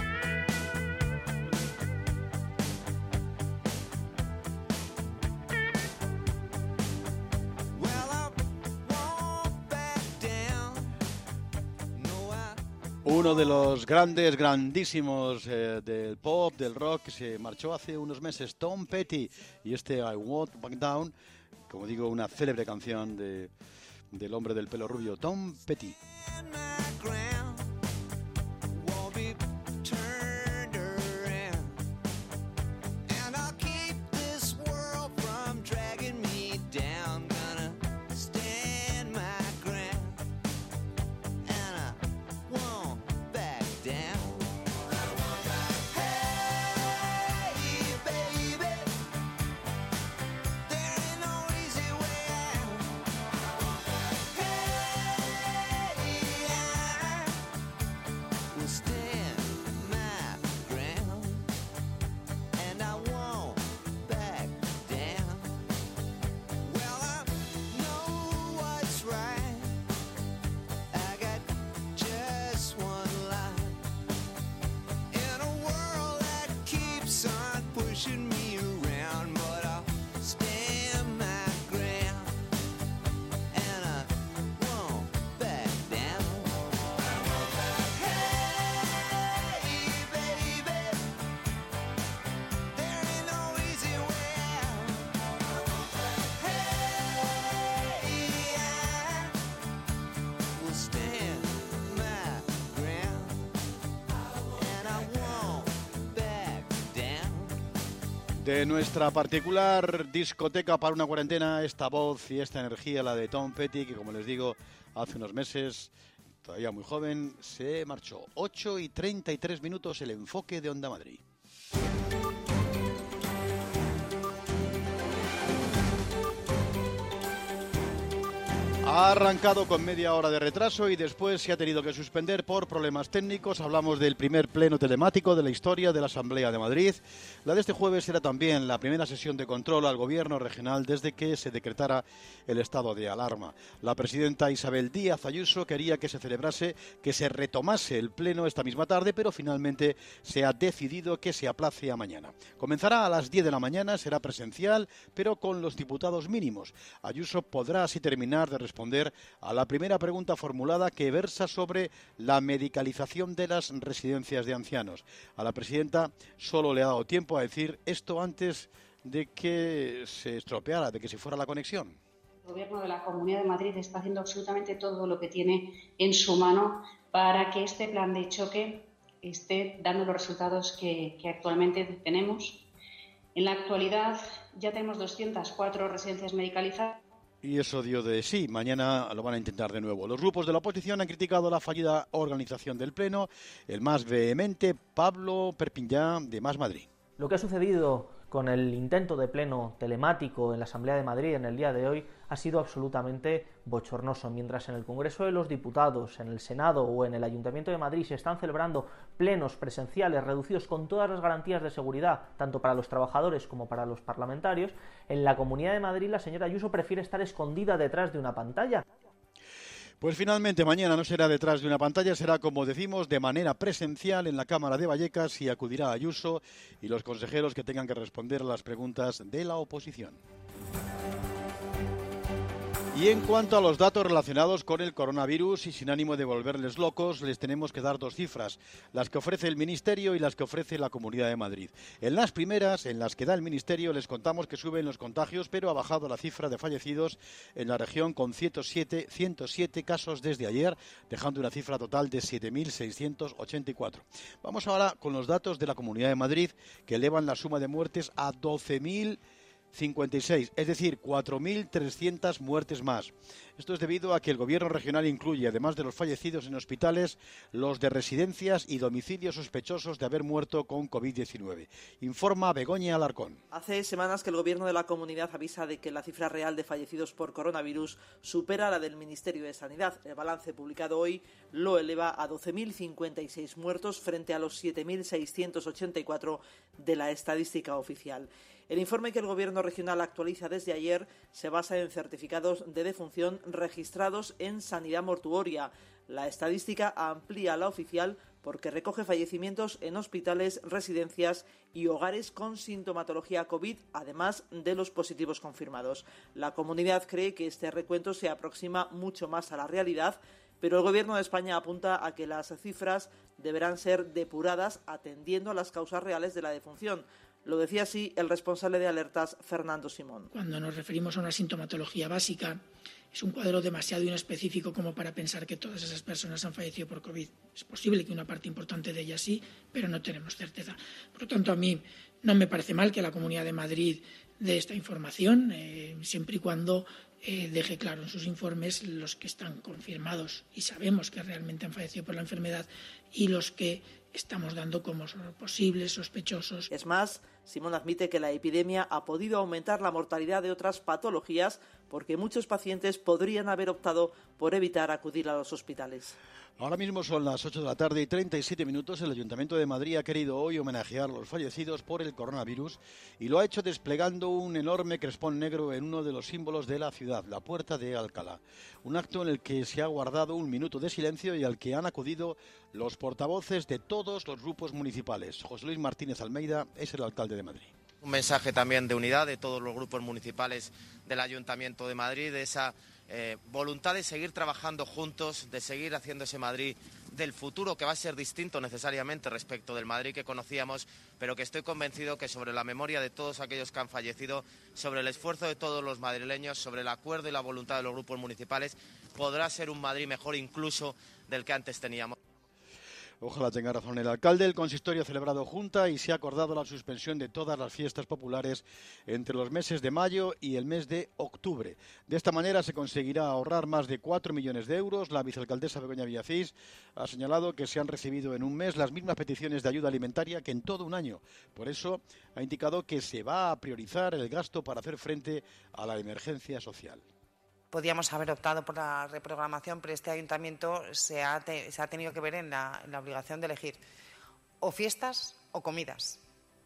Uno de los grandísimos del pop, del rock, que se marchó hace unos meses, Tom Petty, y este I Won't Back Down, como digo, una célebre canción del hombre del pelo rubio, Tom Petty. De nuestra particular discoteca para una cuarentena, esta voz y esta energía, la de Tom Petty, que como les digo, hace unos meses, todavía muy joven, se marchó. 8:33, el enfoque de Onda Madrid. Ha arrancado con media hora de retraso y después se ha tenido que suspender por problemas técnicos. Hablamos del primer pleno telemático de la historia de la Asamblea de Madrid. La de este jueves era también la primera sesión de control al gobierno regional desde que se decretara el estado de alarma. La presidenta Isabel Díaz Ayuso quería que se celebrase, que se retomase el pleno esta misma tarde, pero finalmente se ha decidido que se aplace a mañana. Comenzará a las 10 de la mañana, será presencial, pero con los diputados mínimos. Ayuso podrá así terminar de responder a la primera pregunta formulada, que versa sobre la medicalización de las residencias de ancianos. A la presidenta solo le ha dado tiempo a decir esto antes de que se estropeara, de que se fuera la conexión. El Gobierno de la Comunidad de Madrid está haciendo absolutamente todo lo que tiene en su mano para que este plan de choque esté dando los resultados que actualmente tenemos. En la actualidad ya tenemos 204 residencias medicalizadas. Y eso dio de sí. Mañana lo van a intentar de nuevo. Los grupos de la oposición han criticado la fallida organización del Pleno. El más vehemente, Pablo Perpiñán, de Más Madrid. Lo que ha sucedido con el intento de pleno telemático en la Asamblea de Madrid en el día de hoy ha sido absolutamente bochornoso. Mientras en el Congreso de los Diputados, en el Senado o en el Ayuntamiento de Madrid se están celebrando plenos presenciales reducidos con todas las garantías de seguridad, tanto para los trabajadores como para los parlamentarios, en la Comunidad de Madrid la señora Ayuso prefiere estar escondida detrás de una pantalla. Pues finalmente mañana no será detrás de una pantalla, será, como decimos, de manera presencial en la Cámara de Vallecas, y acudirá Ayuso y los consejeros que tengan que responder a las preguntas de la oposición. Y en cuanto a los datos relacionados con el coronavirus, y sin ánimo de volverles locos, les tenemos que dar dos cifras, las que ofrece el Ministerio y las que ofrece la Comunidad de Madrid. En las primeras, en las que da el Ministerio, les contamos que suben los contagios, pero ha bajado la cifra de fallecidos en la región con 107 casos desde ayer, dejando una cifra total de 7.684. Vamos ahora con los datos de la Comunidad de Madrid, que elevan la suma de muertes a 12.056, es decir, 4.300 muertes más. Esto es debido a que el Gobierno regional incluye, además de los fallecidos en hospitales, los de residencias y domicilios sospechosos de haber muerto con COVID-19. Informa Begoña Alarcón. Hace semanas que el Gobierno de la Comunidad avisa de que la cifra real de fallecidos por coronavirus supera la del Ministerio de Sanidad. El balance publicado hoy lo eleva a 12.056 muertos frente a los 7.684 de la estadística oficial. El informe que el Gobierno regional actualiza desde ayer se basa en certificados de defunción registrados en sanidad mortuoria. La estadística amplía la oficial porque recoge fallecimientos en hospitales, residencias y hogares con sintomatología COVID, además de los positivos confirmados. La comunidad cree que este recuento se aproxima mucho más a la realidad, pero el Gobierno de España apunta a que las cifras deberán ser depuradas atendiendo a las causas reales de la defunción. Lo decía así el responsable de alertas, Fernando Simón. Cuando nos referimos a una sintomatología básica, es un cuadro demasiado inespecífico como para pensar que todas esas personas han fallecido por COVID. Es posible que una parte importante de ellas sí, pero no tenemos certeza. Por lo tanto, a mí no me parece mal que la Comunidad de Madrid dé esta información, siempre y cuando deje claro en sus informes los que están confirmados y sabemos que realmente han fallecido por la enfermedad y los que estamos dando como posibles sospechosos. Es más, Simón admite que la epidemia ha podido aumentar la mortalidad de otras patologías porque muchos pacientes podrían haber optado por evitar acudir a los hospitales. Ahora mismo son las 8 de la tarde y 37 minutos. El Ayuntamiento de Madrid ha querido hoy homenajear a los fallecidos por el coronavirus y lo ha hecho desplegando un enorme crespón negro en uno de los símbolos de la ciudad, la Puerta de Alcalá. Un acto en el que se ha guardado un minuto de silencio y al que han acudido los portavoces de todos los grupos municipales. José Luis Martínez Almeida es el alcalde de Madrid. Un mensaje también de unidad de todos los grupos municipales del Ayuntamiento de Madrid, de esa voluntad de seguir trabajando juntos, de seguir haciendo ese Madrid del futuro, que va a ser distinto necesariamente respecto del Madrid que conocíamos, pero que estoy convencido que sobre la memoria de todos aquellos que han fallecido, sobre el esfuerzo de todos los madrileños, sobre el acuerdo y la voluntad de los grupos municipales, podrá ser un Madrid mejor incluso del que antes teníamos. Ojalá tenga razón el alcalde. El consistorio ha celebrado junta y se ha acordado la suspensión de todas las fiestas populares entre los meses de mayo y el mes de octubre. De esta manera se conseguirá ahorrar más de 4 millones de euros. La vicealcaldesa Begoña Villacís ha señalado que se han recibido en un mes las mismas peticiones de ayuda alimentaria que en todo un año. Por eso ha indicado que se va a priorizar el gasto para hacer frente a la emergencia social. podíamos haber optado por la reprogramación, pero este ayuntamiento se ha tenido que ver en la obligación de elegir o fiestas o comidas.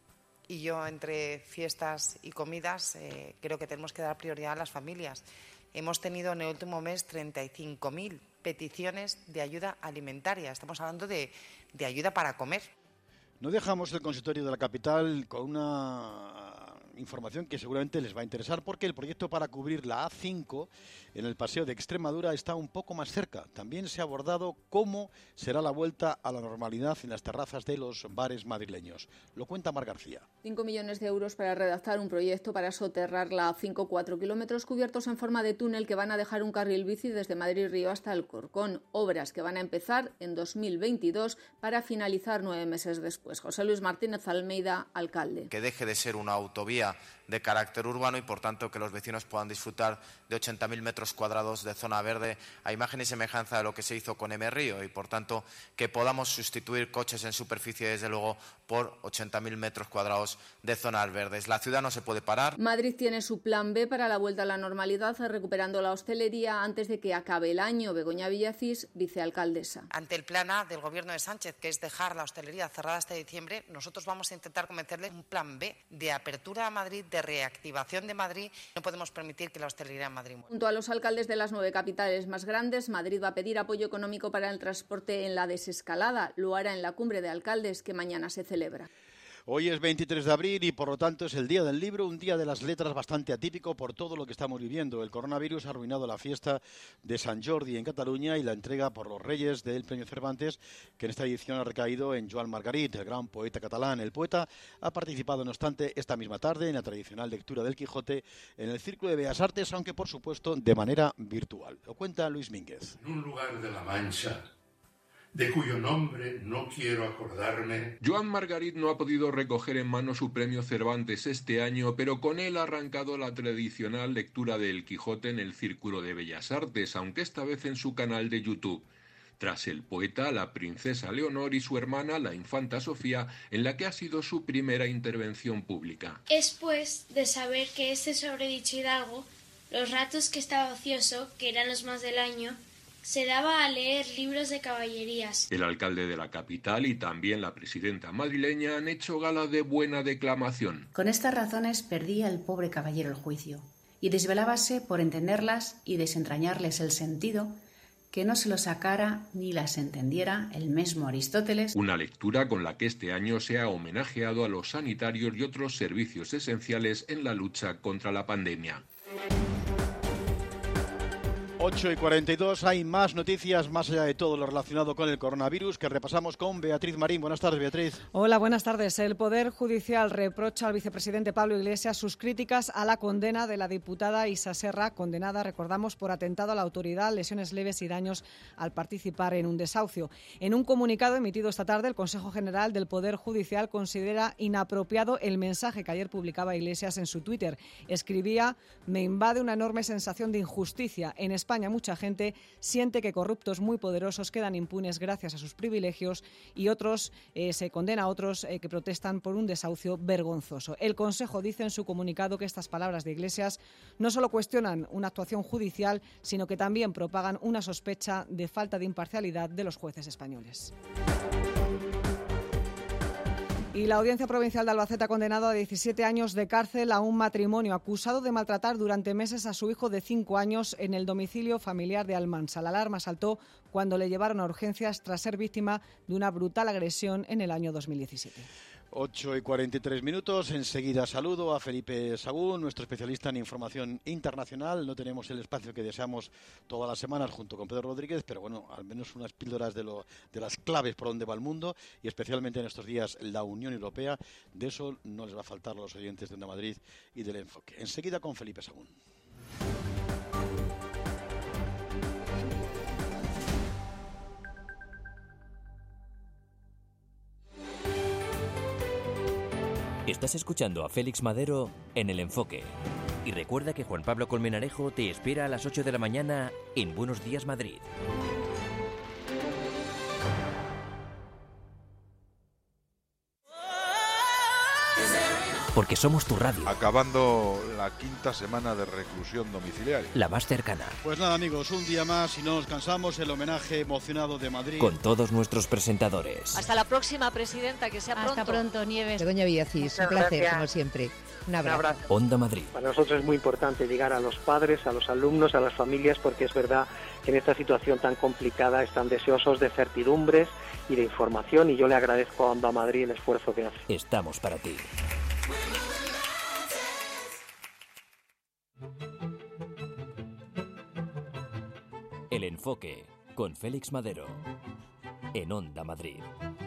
Y yo, entre fiestas y comidas, creo que tenemos que dar prioridad a las familias. Hemos tenido en el último mes 35.000 peticiones de ayuda alimentaria. Estamos hablando de ayuda para comer. No dejamos el consultorio de la capital con una información que seguramente les va a interesar, porque el proyecto para cubrir la A5 en el Paseo de Extremadura está un poco más cerca. También se ha abordado cómo será la vuelta a la normalidad en las terrazas de los bares madrileños. Lo cuenta Mar García. 5 millones de euros para redactar un proyecto para soterrar la A5, 4 kilómetros cubiertos en forma de túnel que van a dejar un carril bici desde Madrid-Río hasta Alcorcón. Obras que van a empezar en 2022 para finalizar 9 meses después. José Luis Martínez Almeida, alcalde. Que deje de ser una autovía de carácter urbano y, por tanto, que los vecinos puedan disfrutar de 80.000 metros cuadrados de zona verde a imagen y semejanza de lo que se hizo con M Río y, por tanto, que podamos sustituir coches en superficie, desde luego, por 80.000 metros cuadrados de zonas verdes. La ciudad no se puede parar. Madrid tiene su plan B para la vuelta a la normalidad, recuperando la hostelería antes de que acabe el año. Begoña Villacís, vicealcaldesa. Ante el plan A del Gobierno de Sánchez, que es dejar la hostelería cerrada hasta diciembre, nosotros vamos a intentar convencerle un plan B de apertura a Madrid, de reactivación de Madrid. No podemos permitir que la hostelería en Madrid muera. Junto a los alcaldes de las 9 capitales más grandes, Madrid va a pedir apoyo económico para el transporte en la desescalada. Lo hará en la cumbre de alcaldes que mañana se celebra. Hoy es 23 de abril y por lo tanto es el Día del Libro, un día de las letras bastante atípico por todo lo que estamos viviendo. El coronavirus ha arruinado la fiesta de Sant Jordi en Cataluña y la entrega por los Reyes del Premio Cervantes, que en esta edición ha recaído en Joan Margarit, el gran poeta catalán. El poeta ha participado, no obstante, esta misma tarde en la tradicional lectura del Quijote en el Círculo de Bellas Artes, aunque por supuesto de manera virtual. Lo cuenta Luis Mínguez. En un lugar de la Mancha, de cuyo nombre no quiero acordarme. Joan Margarit no ha podido recoger en mano su premio Cervantes este año, pero con él ha arrancado la tradicional lectura del Quijote en el Círculo de Bellas Artes, aunque esta vez en su canal de YouTube. Tras el poeta, la princesa Leonor y su hermana, la infanta Sofía, en la que ha sido su primera intervención pública. Después de saber que este sobredicho hidalgo, los ratos que estaba ocioso, que eran los más del año, se daba a leer libros de caballerías. El alcalde de la capital y también la presidenta madrileña han hecho gala de buena declamación. Con estas razones perdía el pobre caballero el juicio, y desvelábase por entenderlas y desentrañarles el sentido, que no se lo sacara ni las entendiera el mismo Aristóteles. Una lectura con la que este año se ha homenajeado a los sanitarios y otros servicios esenciales en la lucha contra la pandemia. 8:42, hay más noticias más allá de todo lo relacionado con el coronavirus que repasamos con Beatriz Marín. Buenas tardes, Beatriz. Hola, buenas tardes. El Poder Judicial reprocha al vicepresidente Pablo Iglesias sus críticas a la condena de la diputada Isa Serra, condenada, recordamos, por atentado a la autoridad, lesiones leves y daños al participar en un desahucio. En un comunicado emitido esta tarde, el Consejo General del Poder Judicial considera inapropiado el mensaje que ayer publicaba Iglesias en su Twitter. Escribía: me invade una enorme sensación de injusticia. En España mucha gente siente que corruptos muy poderosos quedan impunes gracias a sus privilegios y otros se condena a otros que protestan por un desahucio vergonzoso. El Consejo dice en su comunicado que estas palabras de Iglesias no solo cuestionan una actuación judicial, sino que también propagan una sospecha de falta de imparcialidad de los jueces españoles. Y la Audiencia Provincial de Albacete ha condenado a 17 años de cárcel a un matrimonio acusado de maltratar durante meses a su hijo de 5 años en el domicilio familiar de Almansa. La alarma saltó cuando le llevaron a urgencias tras ser víctima de una brutal agresión en el año 2017. 8:43. Enseguida saludo a Felipe Sagún, nuestro especialista en información internacional. No tenemos el espacio que deseamos todas las semanas junto con Pedro Rodríguez, pero bueno, al menos unas píldoras de las claves por donde va el mundo y especialmente en estos días la Unión Europea. De eso no les va a faltar a los oyentes de Onda Madrid y del Enfoque. Enseguida con Felipe Sagún. Estás escuchando a Félix Madero en El Enfoque. Y recuerda que Juan Pablo Colmenarejo te espera a las 8 de la mañana en Buenos Días Madrid. porque somos tu radio. Acabando la 5ª semana de reclusión domiciliaria. La más cercana. Pues nada, amigos, un día más y no nos cansamos, el homenaje emocionado de Madrid. Con todos nuestros presentadores. Hasta la próxima, presidenta, que sea pronto. Hasta pronto, Nieves. Begoña Villacís, un placer, como siempre. Un abrazo. Onda Madrid. Para nosotros es muy importante llegar a los padres, a los alumnos, a las familias, porque es verdad que en esta situación tan complicada están deseosos de certidumbres y de información, y yo le agradezco a Onda Madrid el esfuerzo que hace. Estamos para ti. El Enfoque, con Félix Madero, en Onda Madrid.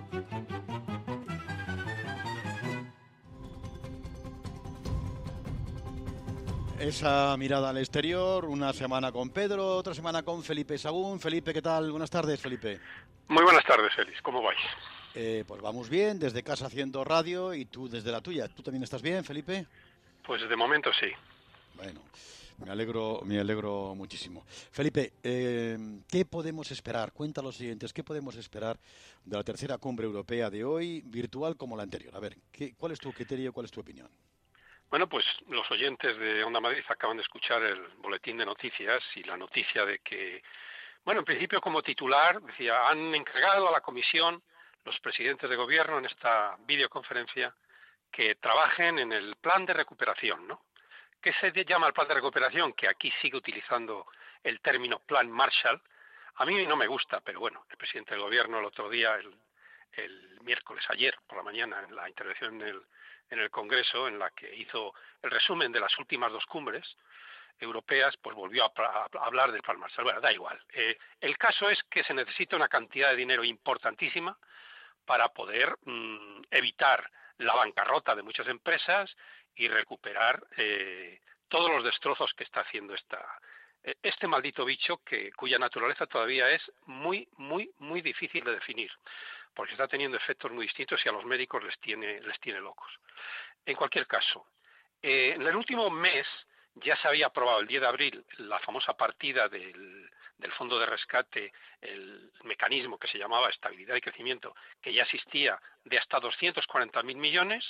Esa mirada al exterior, una semana con Pedro, otra semana con Felipe Sagún. Felipe, ¿qué tal? Buenas tardes, Felipe. Muy buenas tardes, Félix. ¿Cómo vais? Pues vamos bien, desde casa haciendo radio y tú desde la tuya. ¿Tú también estás bien, Felipe? Pues de momento sí. Bueno, me alegro muchísimo. Felipe, ¿qué podemos esperar? Cuenta a los siguientes, ¿qué podemos esperar de la tercera cumbre europea de hoy, virtual como la anterior? A ver, ¿cuál es tu criterio, cuál es tu opinión? Bueno, pues los oyentes de Onda Madrid acaban de escuchar el boletín de noticias y la noticia de que, bueno, en principio como titular, decía, han encargado a la Comisión, los presidentes de gobierno en esta videoconferencia, que trabajen en el plan de recuperación, ¿no? ¿Qué se llama el plan de recuperación? Que aquí sigue utilizando el término plan Marshall. A mí no me gusta, pero bueno, el presidente del gobierno el otro día, el miércoles, ayer por la mañana, en la intervención en el Congreso, en la que hizo el resumen de las últimas 2 cumbres europeas, pues volvió a hablar del plan Marshall. Bueno, da igual. El caso es que se necesita una cantidad de dinero importantísima para poder evitar la bancarrota de muchas empresas y recuperar todos los destrozos que está haciendo este maldito bicho cuya naturaleza todavía es muy, muy, muy difícil de definir, porque está teniendo efectos muy distintos y a los médicos les tiene locos. En cualquier caso, en el último mes ya se había aprobado el 10 de abril la famosa partida del Fondo de Rescate, el mecanismo que se llamaba Estabilidad y Crecimiento, que ya existía, de hasta 240.000 millones,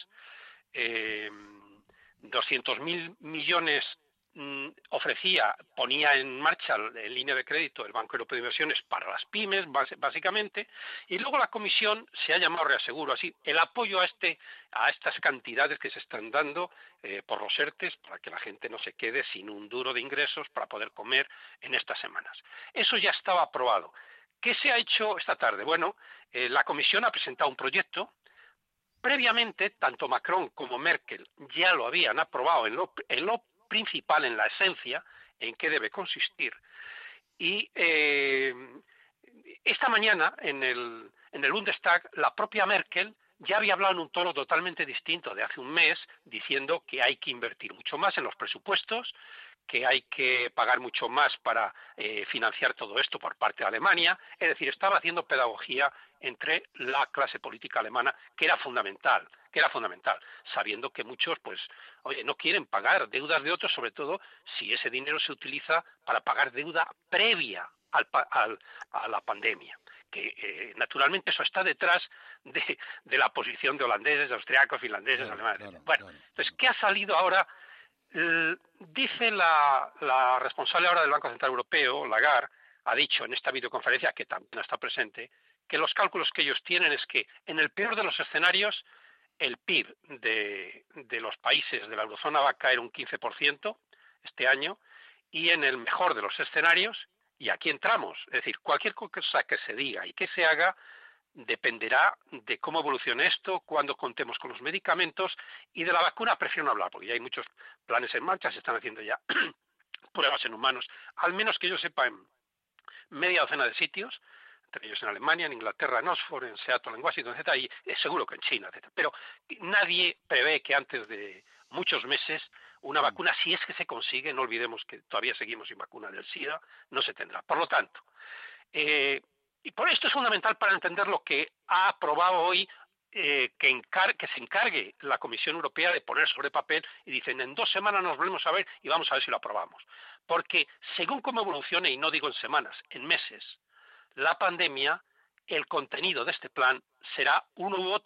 200.000 millones ponía en marcha en línea de crédito el Banco Europeo de Inversiones para las pymes, básicamente, y luego la Comisión se ha llamado, reaseguro así, el apoyo a estas cantidades que se están dando por los ERTEs, para que la gente no se quede sin un duro de ingresos para poder comer en estas semanas. Eso ya estaba aprobado. ¿Qué se ha hecho esta tarde? Bueno, la Comisión ha presentado un proyecto. Previamente, tanto Macron como Merkel ya lo habían aprobado en lo principal, en la esencia, en qué debe consistir. Y esta mañana, en el Bundestag, la propia Merkel ya había hablado en un tono totalmente distinto de hace un mes, diciendo que hay que invertir mucho más en los presupuestos, que hay que pagar mucho más para financiar todo esto por parte de Alemania. Es decir, estaba haciendo pedagogía entre la clase política alemana, que era fundamental, sabiendo que muchos, pues, oye, no quieren pagar deudas de otros, sobre todo si ese dinero se utiliza para pagar deuda previa a la pandemia. Que naturalmente eso está detrás de la posición de holandeses, austriacos, finlandeses, alemanes. Claro. Bueno, entonces, ¿qué ha salido ahora? Dice la responsable ahora del Banco Central Europeo, Lagarde, ha dicho en esta videoconferencia, que también está presente, que los cálculos que ellos tienen es que en el peor de los escenarios el PIB de los países de la eurozona va a caer un 15% este año, y en el mejor de los escenarios, y aquí entramos, es decir, cualquier cosa que se diga y que se haga dependerá de cómo evolucione esto, cuándo contemos con los medicamentos, y de la vacuna prefiero no hablar, porque ya hay muchos planes en marcha, se están haciendo ya pruebas en humanos, al menos que yo sepa, en media docena de sitios, entre ellos en Alemania, en Inglaterra, en Oxford, en Seattle, en Washington, etc., y seguro que en China, etc. Pero nadie prevé que antes de muchos meses una vacuna, si es que se consigue, no olvidemos que todavía seguimos sin vacuna del SIDA, no se tendrá. Por lo tanto, y por esto es fundamental para entender lo que ha aprobado hoy, que se encargue la Comisión Europea de poner sobre papel, y dicen, en 2 semanas nos volvemos a ver y vamos a ver si lo aprobamos. Porque según cómo evolucione, y no digo en semanas, en meses, la pandemia, el contenido de este plan será uno u otro,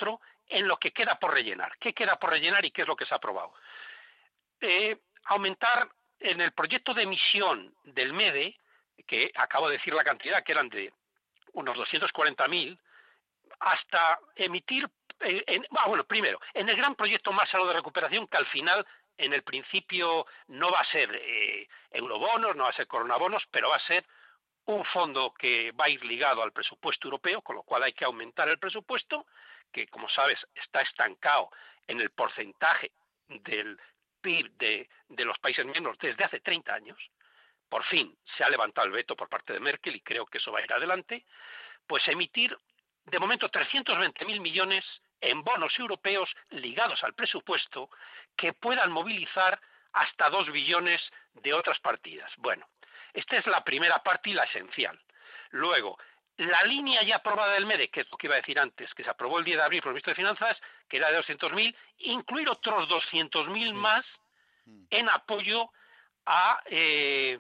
en lo que queda por rellenar. ¿Qué queda por rellenar y qué es lo que se ha aprobado? Aumentar en el proyecto de emisión del MEDE, que acabo de decir la cantidad, que eran de unos 240.000, hasta emitir, primero, en el gran proyecto Marsalo de recuperación, que al final, en el principio, no va a ser eurobonos, no va a ser coronabonos, pero va a ser un fondo que va a ir ligado al presupuesto europeo, con lo cual hay que aumentar el presupuesto, que como sabes está estancado en el porcentaje del PIB de los países miembros desde hace 30 años. Por fin se ha levantado el veto por parte de Merkel y creo que eso va a ir adelante. Pues emitir de momento 320.000 millones en bonos europeos ligados al presupuesto que puedan movilizar hasta 2 billones de otras partidas. Bueno, esta es la primera parte y la esencial. Luego, la línea ya aprobada del MEDE, que es lo que iba a decir antes, que se aprobó el 10 de abril por el Ministro de Finanzas, que era de 200.000, incluir otros 200.000 más en apoyo a el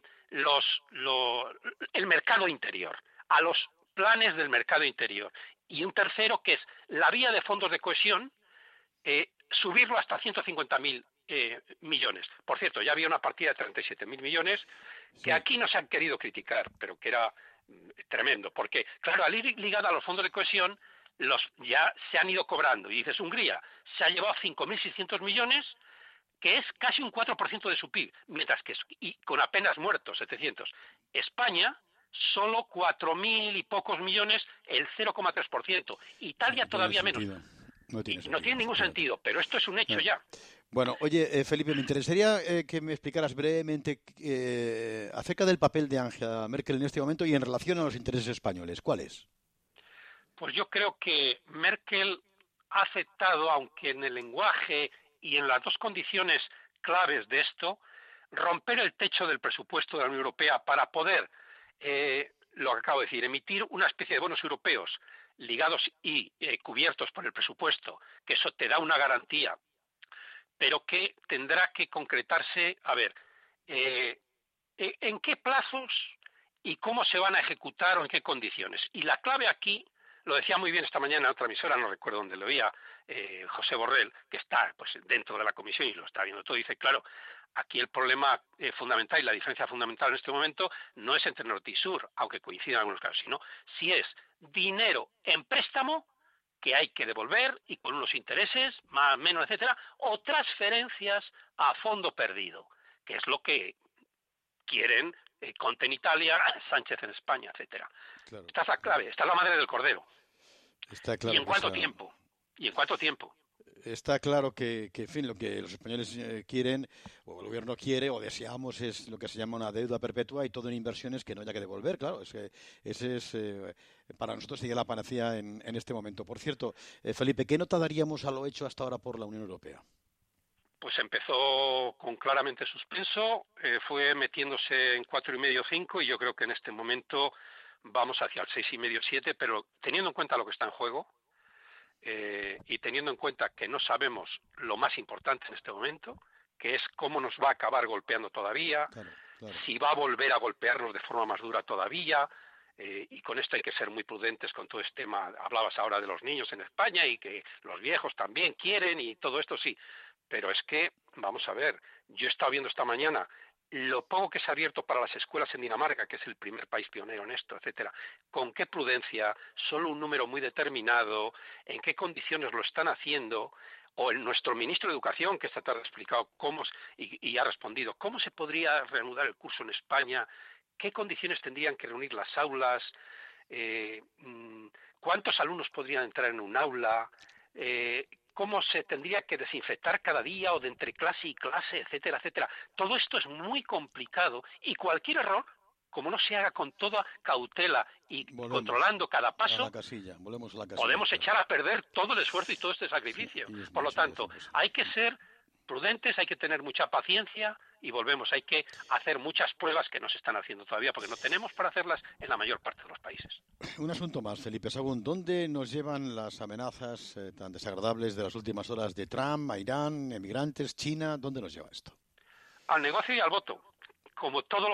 mercado interior, a los planes del mercado interior. Y un tercero, que es la vía de fondos de cohesión, subirlo hasta 150.000 millones. Por cierto, ya había una partida de 37.000 millones que aquí no se han querido criticar, pero que era tremendo, porque, claro, al ir ligada a los fondos de cohesión, ya se han ido cobrando. Y dices, Hungría se ha llevado 5.600 millones, que es casi un 4% de su PIB, mientras que, y con apenas muertos, 700. España, solo 4.000 y pocos millones, el 0,3%. Italia todavía menos. No tiene ningún sentido, pero esto es un hecho ya. Bueno, oye, Felipe, me interesaría que me explicaras brevemente acerca del papel de Angela Merkel en este momento y en relación a los intereses españoles. ¿Cuál es? Pues yo creo que Merkel ha aceptado, aunque en el lenguaje y en las dos condiciones claves de esto, romper el techo del presupuesto de la Unión Europea para poder, lo que acabo de decir, emitir una especie de bonos europeos ligados y cubiertos por el presupuesto, que eso te da una garantía, pero que tendrá que concretarse, en qué plazos y cómo se van a ejecutar o en qué condiciones. Y la clave aquí, lo decía muy bien esta mañana en otra emisora, no recuerdo dónde lo oía, José Borrell, que está pues dentro de la comisión y lo está viendo todo, dice, claro, aquí el problema fundamental y la diferencia fundamental en este momento no es entre norte y sur, aunque coincidan en algunos casos, sino si es dinero en préstamo que hay que devolver y con unos intereses, más, menos, etcétera, o transferencias a fondo perdido, que es lo que quieren Conte en Italia, Sánchez en España, etcétera. Claro. Esta es la clave, esta es la madre del cordero. Está claro. ¿Y en cuánto tiempo? ¿Y en cuánto tiempo? Está claro que, en fin, lo que los españoles quieren, o el gobierno quiere, o deseamos, es lo que se llama una deuda perpetua y todo en inversiones que no haya que devolver, claro. Ese es, para nosotros, sería la panacea en este momento. Por cierto, Felipe, ¿qué nota daríamos a lo hecho hasta ahora por la Unión Europea? Pues empezó con claramente suspenso, fue metiéndose en 4,5, 5, y yo creo que en este momento vamos hacia el 6,5, 7, pero teniendo en cuenta lo que está en juego, y teniendo en cuenta que no sabemos lo más importante en este momento, que es cómo nos va a acabar golpeando todavía, claro. Si va a volver a golpearnos de forma más dura todavía, y con esto hay que ser muy prudentes con todo este tema. Hablabas ahora de los niños en España y que los viejos también quieren y todo esto, sí, pero es que, vamos a ver, yo he estado viendo esta mañana lo poco que se ha abierto para las escuelas en Dinamarca, que es el primer país pionero en esto, etcétera, con qué prudencia, solo un número muy determinado, en qué condiciones lo están haciendo, o nuestro ministro de Educación, que esta tarde ha explicado cómo, y ha respondido, cómo se podría reanudar el curso en España, qué condiciones tendrían que reunir las aulas, cuántos alumnos podrían entrar en un aula, cómo se tendría que desinfectar cada día o de entre clase y clase, etcétera, etcétera. Todo esto es muy complicado y cualquier error, como no se haga con toda cautela y controlando cada paso, volvemos a la casilla, podemos echar a perder todo el esfuerzo y todo este sacrificio. Sí, por lo tanto, hay que ser prudentes, hay que tener mucha paciencia y hay que hacer muchas pruebas que no se están haciendo todavía porque no tenemos para hacerlas en la mayor parte de los países. Un asunto más, Felipe Sagún. ¿Dónde nos llevan las amenazas tan desagradables de las últimas horas de Trump, a Irán, emigrantes, China? ¿Dónde nos lleva esto? Al negocio y al voto, como todo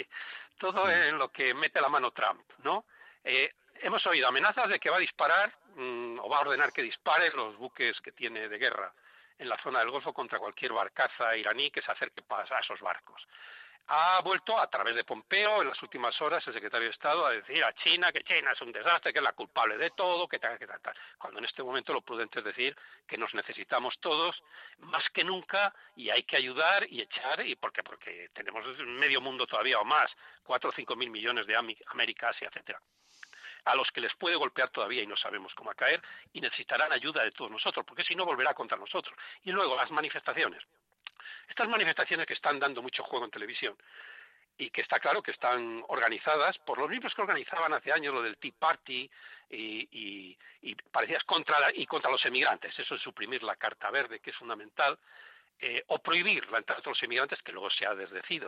en lo que mete la mano Trump, ¿no? Hemos oído amenazas de que va a disparar o va a ordenar que dispare los buques que tiene de guerra en la zona del Golfo contra cualquier barcaza iraní que se acerque a esos barcos. Ha vuelto, a través de Pompeo, en las últimas horas, el secretario de Estado, a decir a China que China es un desastre, que es la culpable de todo, que tal. Cuando en este momento lo prudente es decir que nos necesitamos todos más que nunca y hay que ayudar y echar, y porque tenemos medio mundo todavía o más, 4 o 5 mil millones de América, Asia, etcétera, a los que les puede golpear todavía y no sabemos cómo caer, y necesitarán ayuda de todos nosotros, porque si no volverá contra nosotros. Y luego las manifestaciones. Estas manifestaciones que están dando mucho juego en televisión y que está claro que están organizadas por los mismos que organizaban hace años lo del Tea Party y parecidas contra los emigrantes, eso es suprimir la Carta Verde, que es fundamental, o prohibir la entrada de los emigrantes, que luego se ha desdicho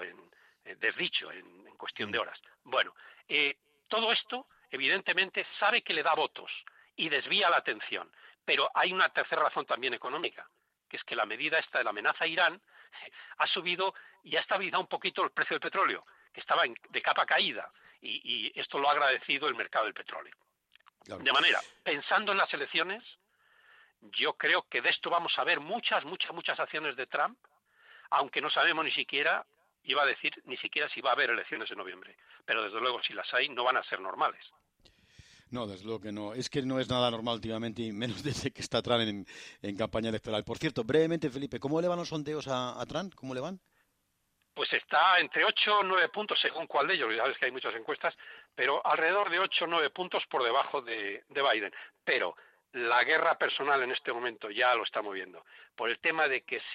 en cuestión de horas. Bueno, todo esto evidentemente sabe que le da votos y desvía la atención, pero hay una tercera razón también económica, que es que la medida esta de la amenaza a Irán ha subido y ha estabilizado un poquito el precio del petróleo, que estaba de capa caída, y esto lo ha agradecido el mercado del petróleo. Claro. De manera, pensando en las elecciones, yo creo que de esto vamos a ver muchas acciones de Trump, aunque no sabemos ni siquiera si va a haber elecciones en noviembre. Pero desde luego, si las hay, no van a ser normales. No, desde luego que no. Es que no es nada normal últimamente, y menos desde que está Trump en campaña electoral. Por cierto, brevemente, Felipe, ¿cómo le van los sondeos a Trump? ¿Cómo le van? Pues está entre 8 o 9 puntos, según cuál de ellos. Ya sabes que hay muchas encuestas, pero alrededor de 8 o 9 puntos por debajo de Biden. Pero la guerra personal en este momento ya lo está moviendo, por el tema de que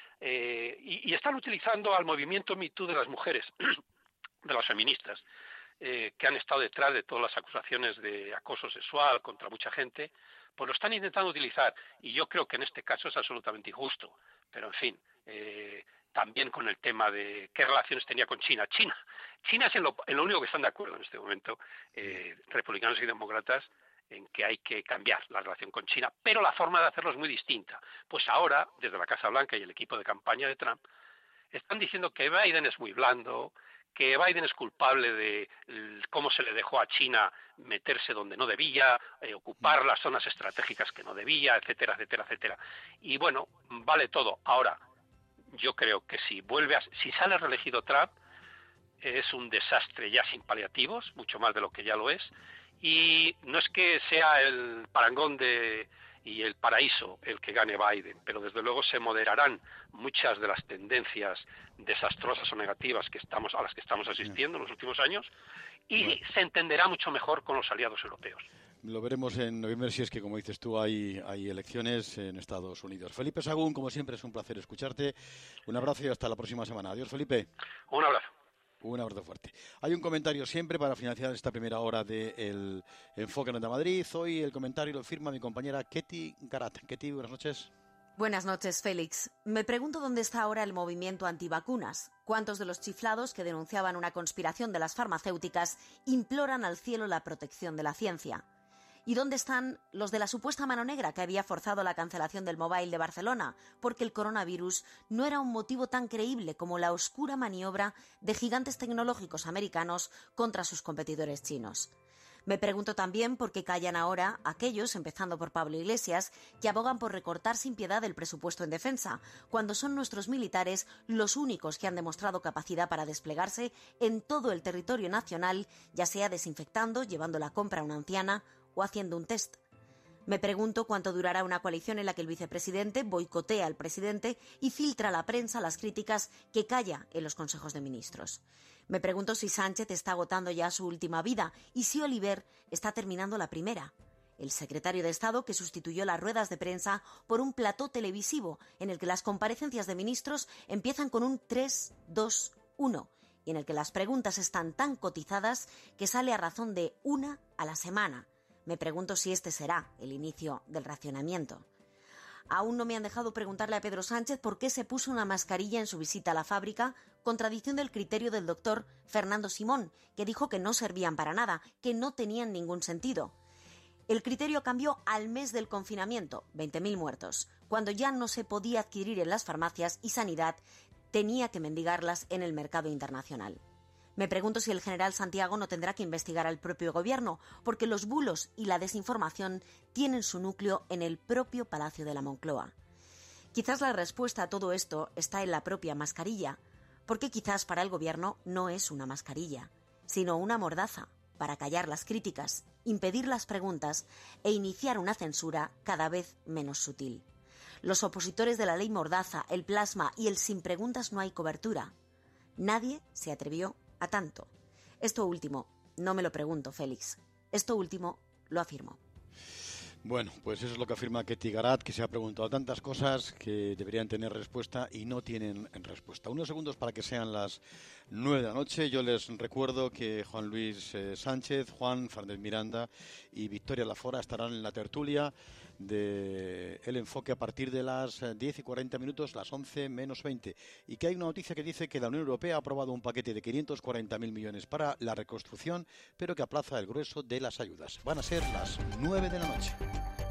y están utilizando al movimiento Me Too de las mujeres, de las feministas, que han estado detrás de todas las acusaciones de acoso sexual contra mucha gente, pues lo están intentando utilizar, y yo creo que en este caso es absolutamente injusto, pero en fin, también con el tema de qué relaciones tenía con China. China es en lo único que están de acuerdo en este momento, republicanos y demócratas, en que hay que cambiar la relación con China, pero la forma de hacerlo es muy distinta. Pues ahora, desde la Casa Blanca y el equipo de campaña de Trump, están diciendo que Biden es muy blando, que Biden es culpable de cómo se le dejó a China meterse donde no debía, ocupar las zonas estratégicas que no debía, etcétera, etcétera, etcétera. Y bueno, vale todo. Ahora, yo creo que si sale reelegido Trump, es un desastre ya sin paliativos, mucho más de lo que ya lo es, y no es que sea el parangón y el paraíso el que gane Biden, pero desde luego se moderarán muchas de las tendencias desastrosas o negativas a las que estamos asistiendo en los últimos años, y se entenderá mucho mejor con los aliados europeos. Lo veremos en noviembre, si es que, como dices tú, hay elecciones en Estados Unidos. Felipe Sagún, como siempre, es un placer escucharte. Un abrazo y hasta la próxima semana. Adiós, Felipe. Un abrazo. Un abrazo fuerte. Hay un comentario siempre para finalizar esta primera hora del Enfoque en Onda Madrid. Hoy el comentario lo firma mi compañera Ketty Garat. Ketty, buenas noches. Buenas noches, Félix. Me pregunto dónde está ahora el movimiento antivacunas. ¿Cuántos de los chiflados que denunciaban una conspiración de las farmacéuticas imploran al cielo la protección de la ciencia? ¿Y dónde están los de la supuesta mano negra que había forzado la cancelación del Mobile de Barcelona? Porque el coronavirus no era un motivo tan creíble como la oscura maniobra de gigantes tecnológicos americanos contra sus competidores chinos. Me pregunto también por qué callan ahora aquellos, empezando por Pablo Iglesias, que abogan por recortar sin piedad el presupuesto en defensa, cuando son nuestros militares los únicos que han demostrado capacidad para desplegarse en todo el territorio nacional, ya sea desinfectando, llevando la compra a una anciana o haciendo un test. Me pregunto cuánto durará una coalición en la que el vicepresidente boicotea al presidente y filtra a la prensa las críticas que calla en los consejos de ministros. Me pregunto si Sánchez está agotando ya su última vida y si Oliver está terminando la primera. El secretario de Estado que sustituyó las ruedas de prensa por un plató televisivo en el que las comparecencias de ministros empiezan con un 3, 2, 1 y en el que las preguntas están tan cotizadas que sale a razón de una a la semana. Me pregunto si este será el inicio del racionamiento. Aún no me han dejado preguntarle a Pedro Sánchez por qué se puso una mascarilla en su visita a la fábrica, contradicción del criterio del doctor Fernando Simón, que dijo que no servían para nada, que no tenían ningún sentido. El criterio cambió al mes del confinamiento, 20.000 muertos, cuando ya no se podía adquirir en las farmacias y Sanidad tenía que mendigarlas en el mercado internacional. Me pregunto si el general Santiago no tendrá que investigar al propio gobierno, porque los bulos y la desinformación tienen su núcleo en el propio Palacio de la Moncloa. Quizás la respuesta a todo esto está en la propia mascarilla, porque quizás para el gobierno no es una mascarilla, sino una mordaza para callar las críticas, impedir las preguntas e iniciar una censura cada vez menos sutil. Los opositores de la ley Mordaza, el plasma y el sin preguntas no hay cobertura. Nadie se atrevió a tanto. Esto último no me lo pregunto, Félix. Esto último lo afirmo. Bueno, pues eso es lo que afirma Ketty Garat, que se ha preguntado tantas cosas que deberían tener respuesta y no tienen respuesta. Unos segundos para que sean las 9 de la noche. Yo les recuerdo que Juan Luis Sánchez, Juan Fernández Miranda y Victoria Lafora estarán en la tertulia de El Enfoque a partir de las 10 y 40 minutos, las 11 menos 20. Y que hay una noticia que dice que la Unión Europea ha aprobado un paquete de 540.000 millones para la reconstrucción, pero que aplaza el grueso de las ayudas. Van a ser las 9 de la noche.